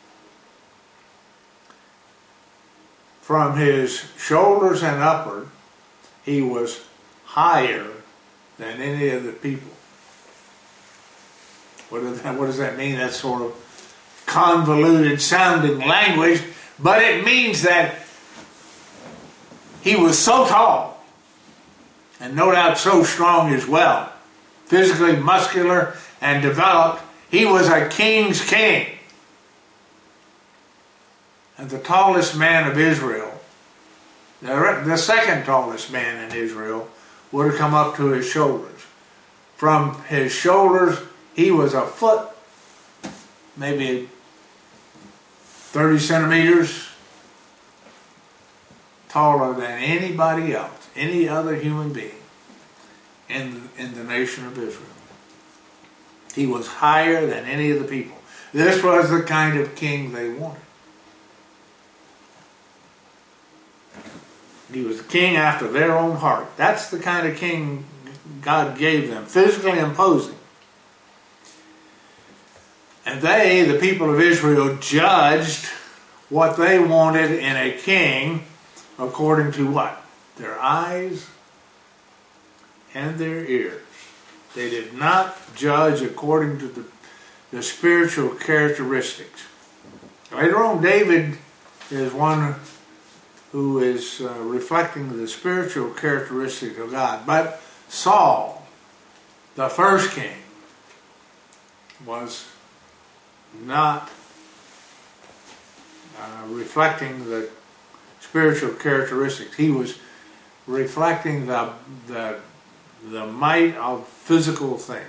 [SPEAKER 1] From his shoulders and upward, he was higher than any of the people. What does that mean? That's sort of convoluted sounding language, but it means that he was so tall, and no doubt so strong as well, physically muscular and developed. He was a king's king. And the tallest man of Israel, the second tallest man in Israel, would have come up to his shoulders. From his shoulders, he was a foot, maybe 30 centimeters taller than anybody else, any other human being in the nation of Israel. He was higher than any of the people. This was the kind of king they wanted. He was a king after their own heart. That's the kind of king God gave them, physically imposing. And they, the people of Israel, judged what they wanted in a king according to what? Their eyes and their ears. They did not judge according to the spiritual characteristics. Later on, David is one who is reflecting the spiritual characteristics of God. But Saul, the first king, was not reflecting the spiritual characteristics. He was reflecting the might of physical things.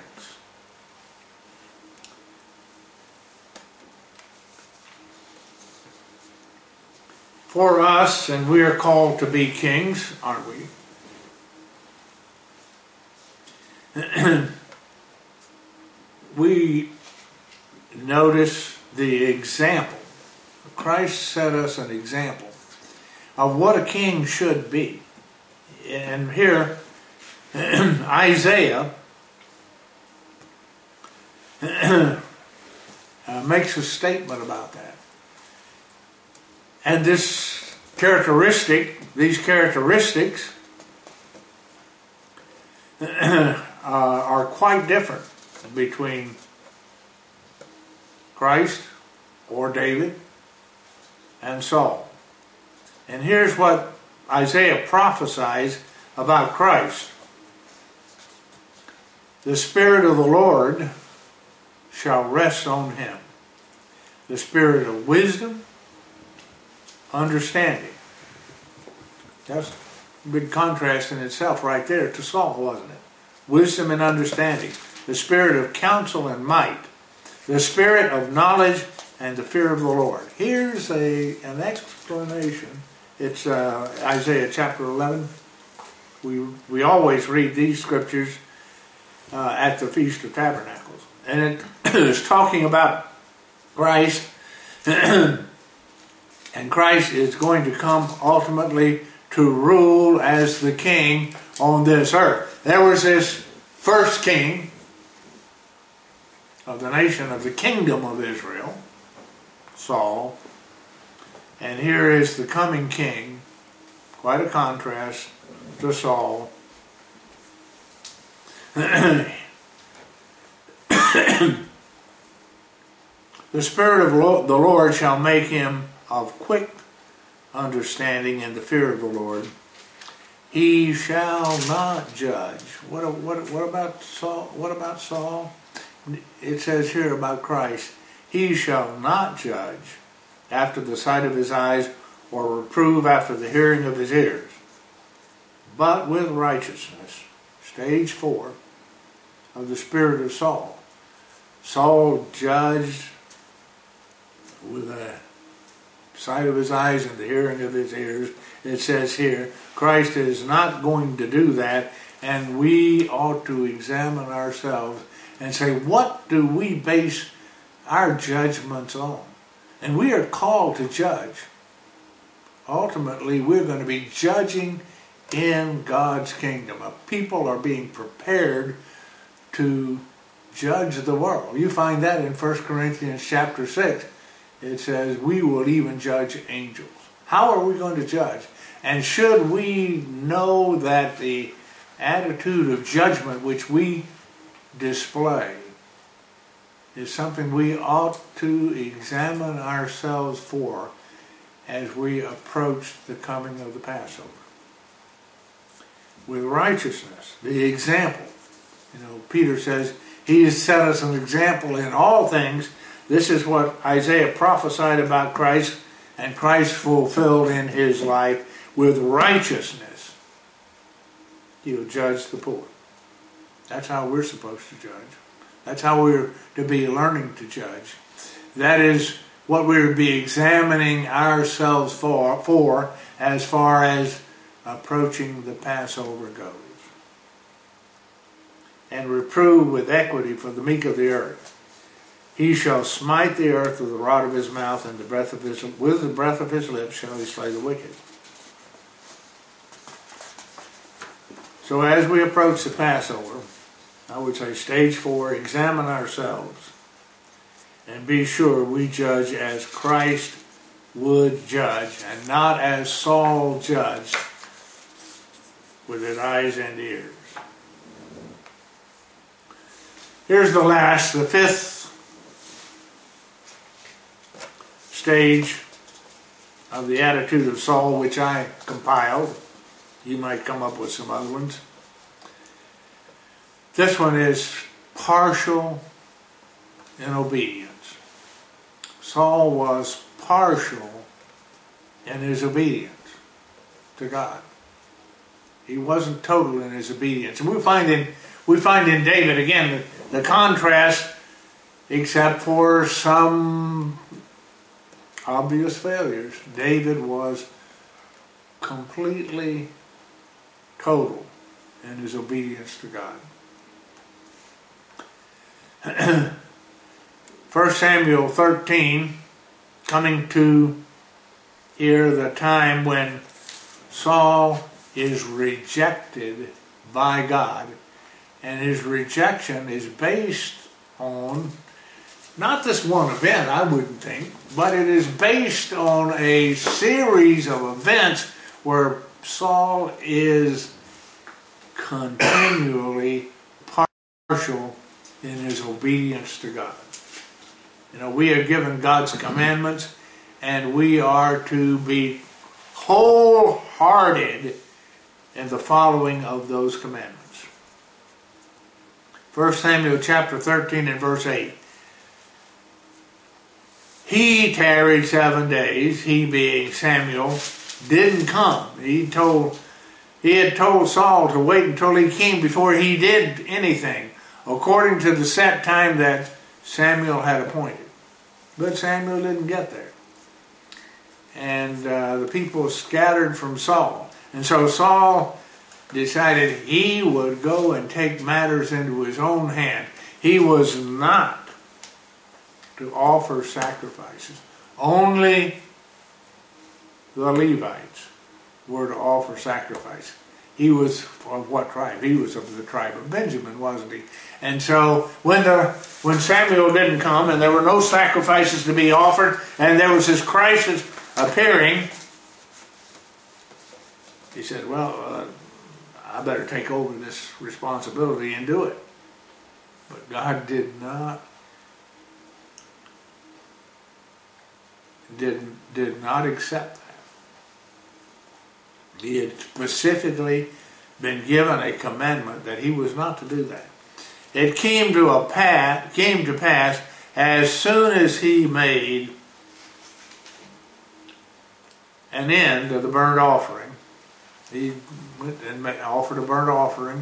[SPEAKER 1] For us, and we are called to be kings, aren't we? We notice the example. Christ set us an example of what a king should be. And here, Isaiah makes a statement about that. And these characteristics are quite different between Christ or David and Saul. And here's what Isaiah prophesies about Christ. The Spirit of the Lord shall rest on him. The Spirit of wisdom, understanding. That's a big contrast in itself right there to Saul, wasn't it? Wisdom and understanding. The Spirit of counsel and might. The Spirit of knowledge and the fear of the Lord. Here's an explanation. It's Isaiah chapter 11. We always read these scriptures at the Feast of Tabernacles. And it is talking about Christ. And Christ is going to come ultimately to rule as the king on this earth. There was this first king of the nation of the kingdom of Israel, Saul. And here is the coming king, quite a contrast to Saul. The Spirit of the Lord shall make him of quick understanding and the fear of the Lord. He shall not judge. What about Saul? What about Saul? It says here about Christ, he shall not judge after the sight of his eyes, or reprove after the hearing of his ears. but with righteousness. Stage 4 of the spirit of Saul. Saul judged with the sight of his eyes and the hearing of his ears. It says here, Christ is not going to do that, and we ought to examine ourselves and say, what do we base our judgments on? And we are called to judge. Ultimately, we're going to be judging in God's kingdom. People are being prepared to judge the world. You find that in 1 Corinthians chapter 6. It says, we will even judge angels. How are we going to judge? And should we know that the attitude of judgment which we display is something we ought to examine ourselves for as we approach the coming of the Passover? With righteousness, the example. Peter says, he has set us an example in all things. This is what Isaiah prophesied about Christ, and Christ fulfilled in his life. With righteousness, he'll judge the poor. That's how we're supposed to judge. That's how we're to be learning to judge. That is what we're to be examining ourselves for as far as approaching the Passover goes. And reprove with equity for the meek of the earth. He shall smite the earth with the rod of his mouth, and with the breath of his lips shall he slay the wicked. So as we approach the Passover, I would say stage 4, examine ourselves and be sure we judge as Christ would judge and not as Saul judged with his eyes and ears. Here's the 5th stage of the attitude of Saul, which I compiled. You might come up with some other ones. This one is partial in obedience. Saul was partial in his obedience to God. He wasn't total in his obedience. And we find in David, again, the contrast, except for some obvious failures. David was completely total in his obedience to God. 1 Samuel 13, coming to here the time when Saul is rejected by God, and his rejection is based on not this one event, I wouldn't think, but it is based on a series of events where Saul is continually partial in his obedience to God. We are given God's commandments, and we are to be wholehearted in the following of those commandments. 1 Samuel chapter 13 and verse 8. He tarried 7 days, he being Samuel, didn't come. He had told Saul to wait until he came before he did anything, according to the set time that Samuel had appointed. But Samuel didn't get there. And the people scattered from Saul. And so Saul decided he would go and take matters into his own hand. He was not to offer sacrifices. Only the Levites were to offer sacrifice. He was of what tribe? He was of the tribe of Benjamin, wasn't he? And so when Samuel didn't come and there were no sacrifices to be offered and there was this crisis appearing, he said, well, I better take over this responsibility and do it. But God did not accept that. He had specifically been given a commandment that he was not to do that. It came to pass as soon as he made an end of the burnt offering he went and offered a burnt offering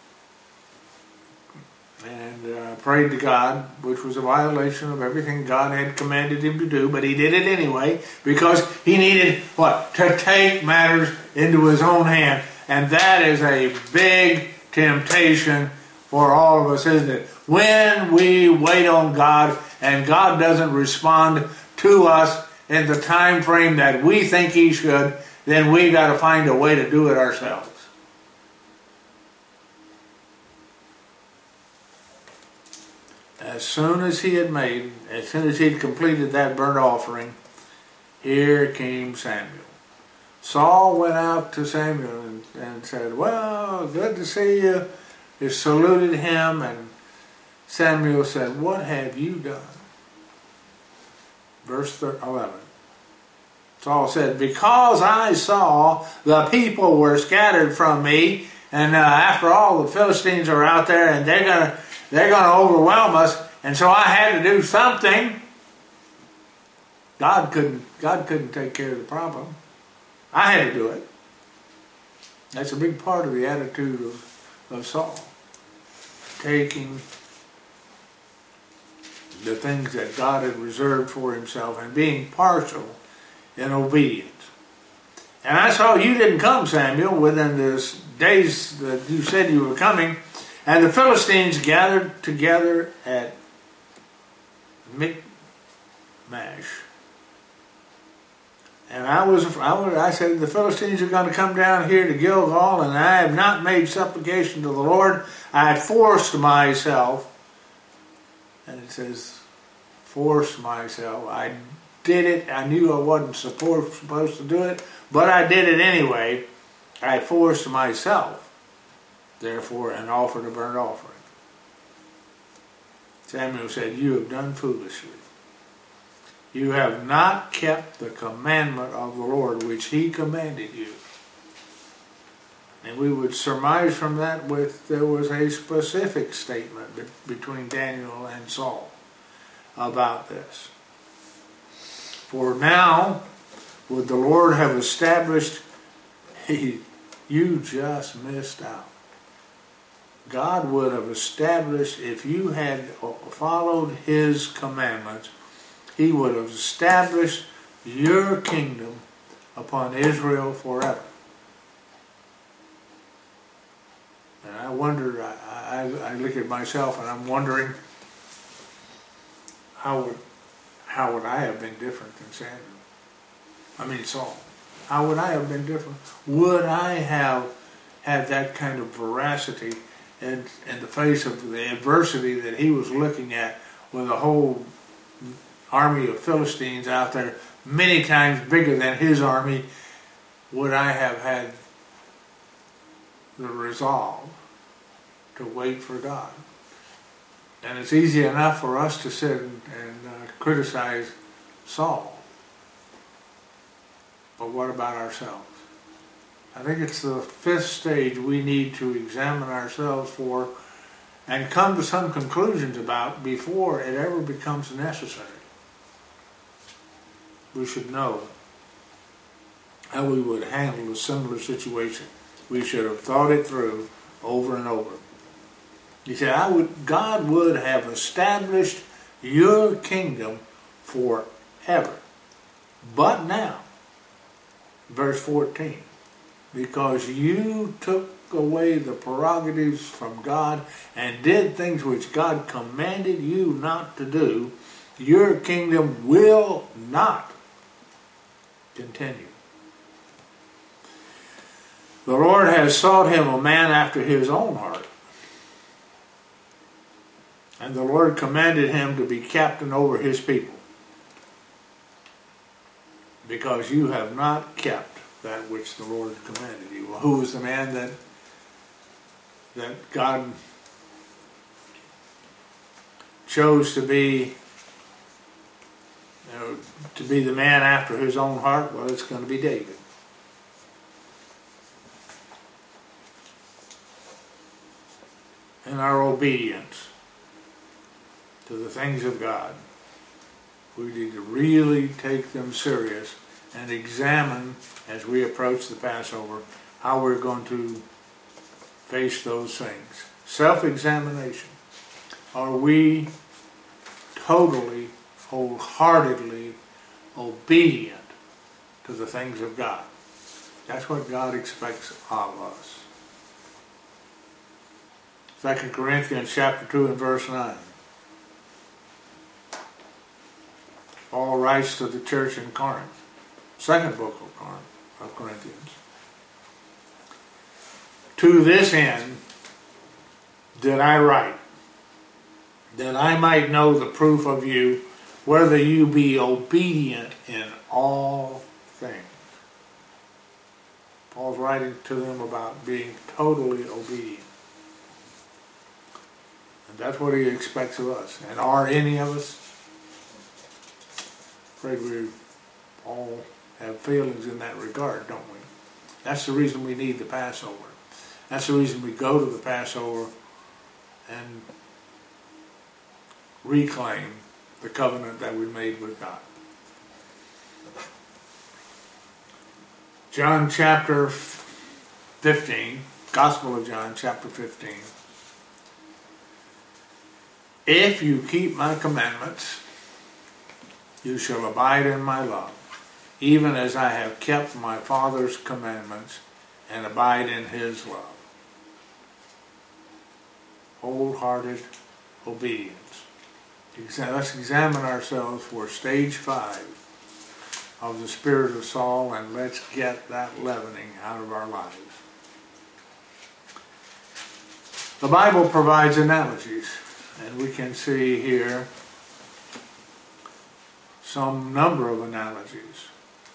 [SPEAKER 1] and prayed to God, which was a violation of everything God had commanded him to do, but he did it anyway because he needed what? To take matters into his own hand. And that is a big temptation for all of us, isn't it? When we wait on God and God doesn't respond to us in the time frame that we think he should, then we got to find a way to do it ourselves. As soon as he'd completed that burnt offering, here came Samuel. Saul went out to Samuel and said, "Well, good to see you." He saluted him, and Samuel said, "What have you done?" Verse 11. Saul said, "Because I saw the people were scattered from me, and after all, the Philistines are out there, and they're gonna overwhelm us, and so I had to do something." God couldn't take care of the problem. I had to do it. That's a big part of the attitude of Saul. Taking the things that God had reserved for himself and being partial in obedience. And I saw you didn't come, Samuel, within the days that you said you were coming. And the Philistines gathered together at Michmash. And I said, the Philistines are going to come down here to Gilgal, and I have not made supplication to the Lord. I forced myself, and it says, forced myself. I did it. I knew I wasn't supposed to do it, but I did it anyway. I forced myself, therefore, and offered a burnt offering. Samuel said, "You have done foolishly. You have not kept the commandment of the Lord which he commanded you." And we would surmise from that there was a specific statement between Daniel and Saul about this. For now, would the Lord have established, you just missed out. God would have established, if you had followed his commandments, he would have established your kingdom upon Israel forever. And I wonder, I look at myself and I'm wondering, how would I have been different than Saul? How would I have been different? Would I have had that kind of veracity in the face of the adversity that he was looking at with a whole army of Philistines out there, many times bigger than his army? Would I have had the resolve to wait for God? And it's easy enough for us to sit and criticize Saul. But what about ourselves? I think it's the fifth stage we need to examine ourselves for and come to some conclusions about before it ever becomes necessary. We should know how we would handle a similar situation. We should have thought it through over and over. He said, God would have established your kingdom forever. But now, verse 14, because you took away the prerogatives from God and did things which God commanded you not to do, your kingdom will not continue. The Lord has sought him a man after his own heart. And the Lord commanded him to be captain over his people. Because you have not kept that which the Lord commanded you. Well, who was the man that God chose to be the man after his own heart? Well, it's going to be David. In our obedience to the things of God, we need to really take them serious and examine, as we approach the Passover, how we're going to face those things. Self-examination. Are we totally, wholeheartedly obedient to the things of God? That's what God expects of us. 2 Corinthians chapter 2 and verse 9. Paul writes to the church in Corinth, second book of Corinthians. To this end did I write, that I might know the proof of you, whether you be obedient in all things. Paul's writing to them about being totally obedient. And that's what he expects of us. And are any of us? I'm afraid we all have feelings in that regard, don't we? That's the reason we need the Passover. That's the reason we go to the Passover and reclaim the covenant that we made with God. John chapter 15, Gospel of John chapter 15. If you keep my commandments, you shall abide in my love, even as I have kept my Father's commandments and abide in his love. Wholehearted obedience. Let's examine ourselves for stage 5 of the spirit of Saul, and let's get that leavening out of our lives. The Bible provides analogies, and we can see here some number of analogies.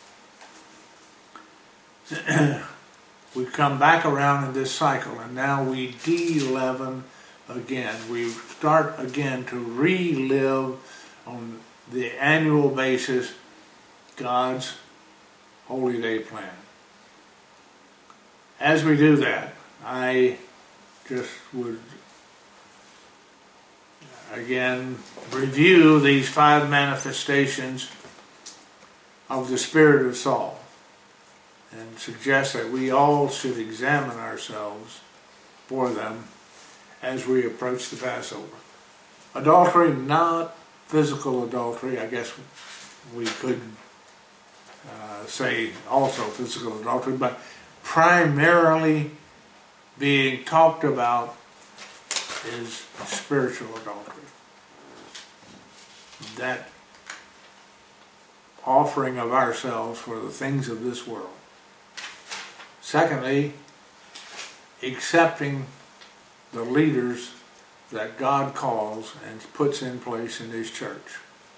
[SPEAKER 1] We come back around in this cycle, and now we de-leaven again. We start again to relive on the annual basis God's Holy Day plan. As we do that, I just would again review these 5 manifestations of the spirit of Saul and suggest that we all should examine ourselves for them as we approach the Passover. Adultery, not physical adultery. I guess we could say also physical adultery, but primarily being talked about is spiritual adultery. That offering of ourselves for the things of this world. Secondly, accepting the leaders that God calls and puts in place in his church.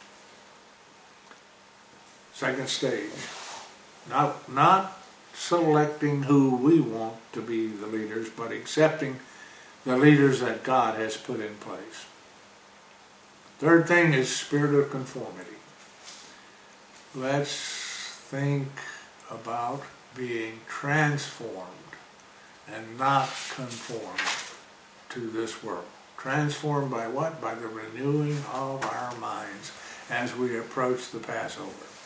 [SPEAKER 1] Second stage. Not selecting who we want to be the leaders, but accepting the leaders that God has put in place. Third thing is spirit of conformity. Let's think about being transformed and not conformed to this world. Transformed by what? By the renewing of our minds as we approach the Passover.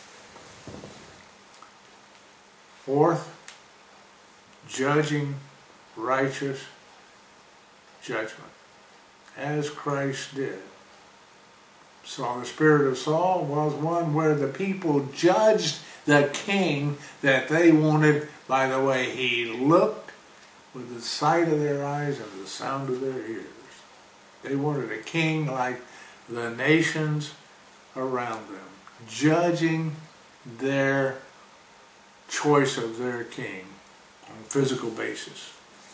[SPEAKER 1] Fourth, judging righteous judgment, as Christ did. So the spirit of Saul was one where the people judged the king that they wanted by the way he looked, with the sight of their eyes and the sound of their ears. They wanted a king like the nations around them, judging their choice of their king on a physical basis.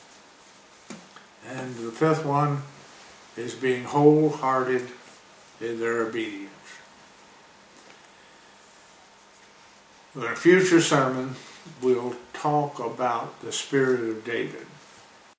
[SPEAKER 1] And the fifth one is being wholehearted in their obedience. In a future sermon, we'll talk about the spirit of David.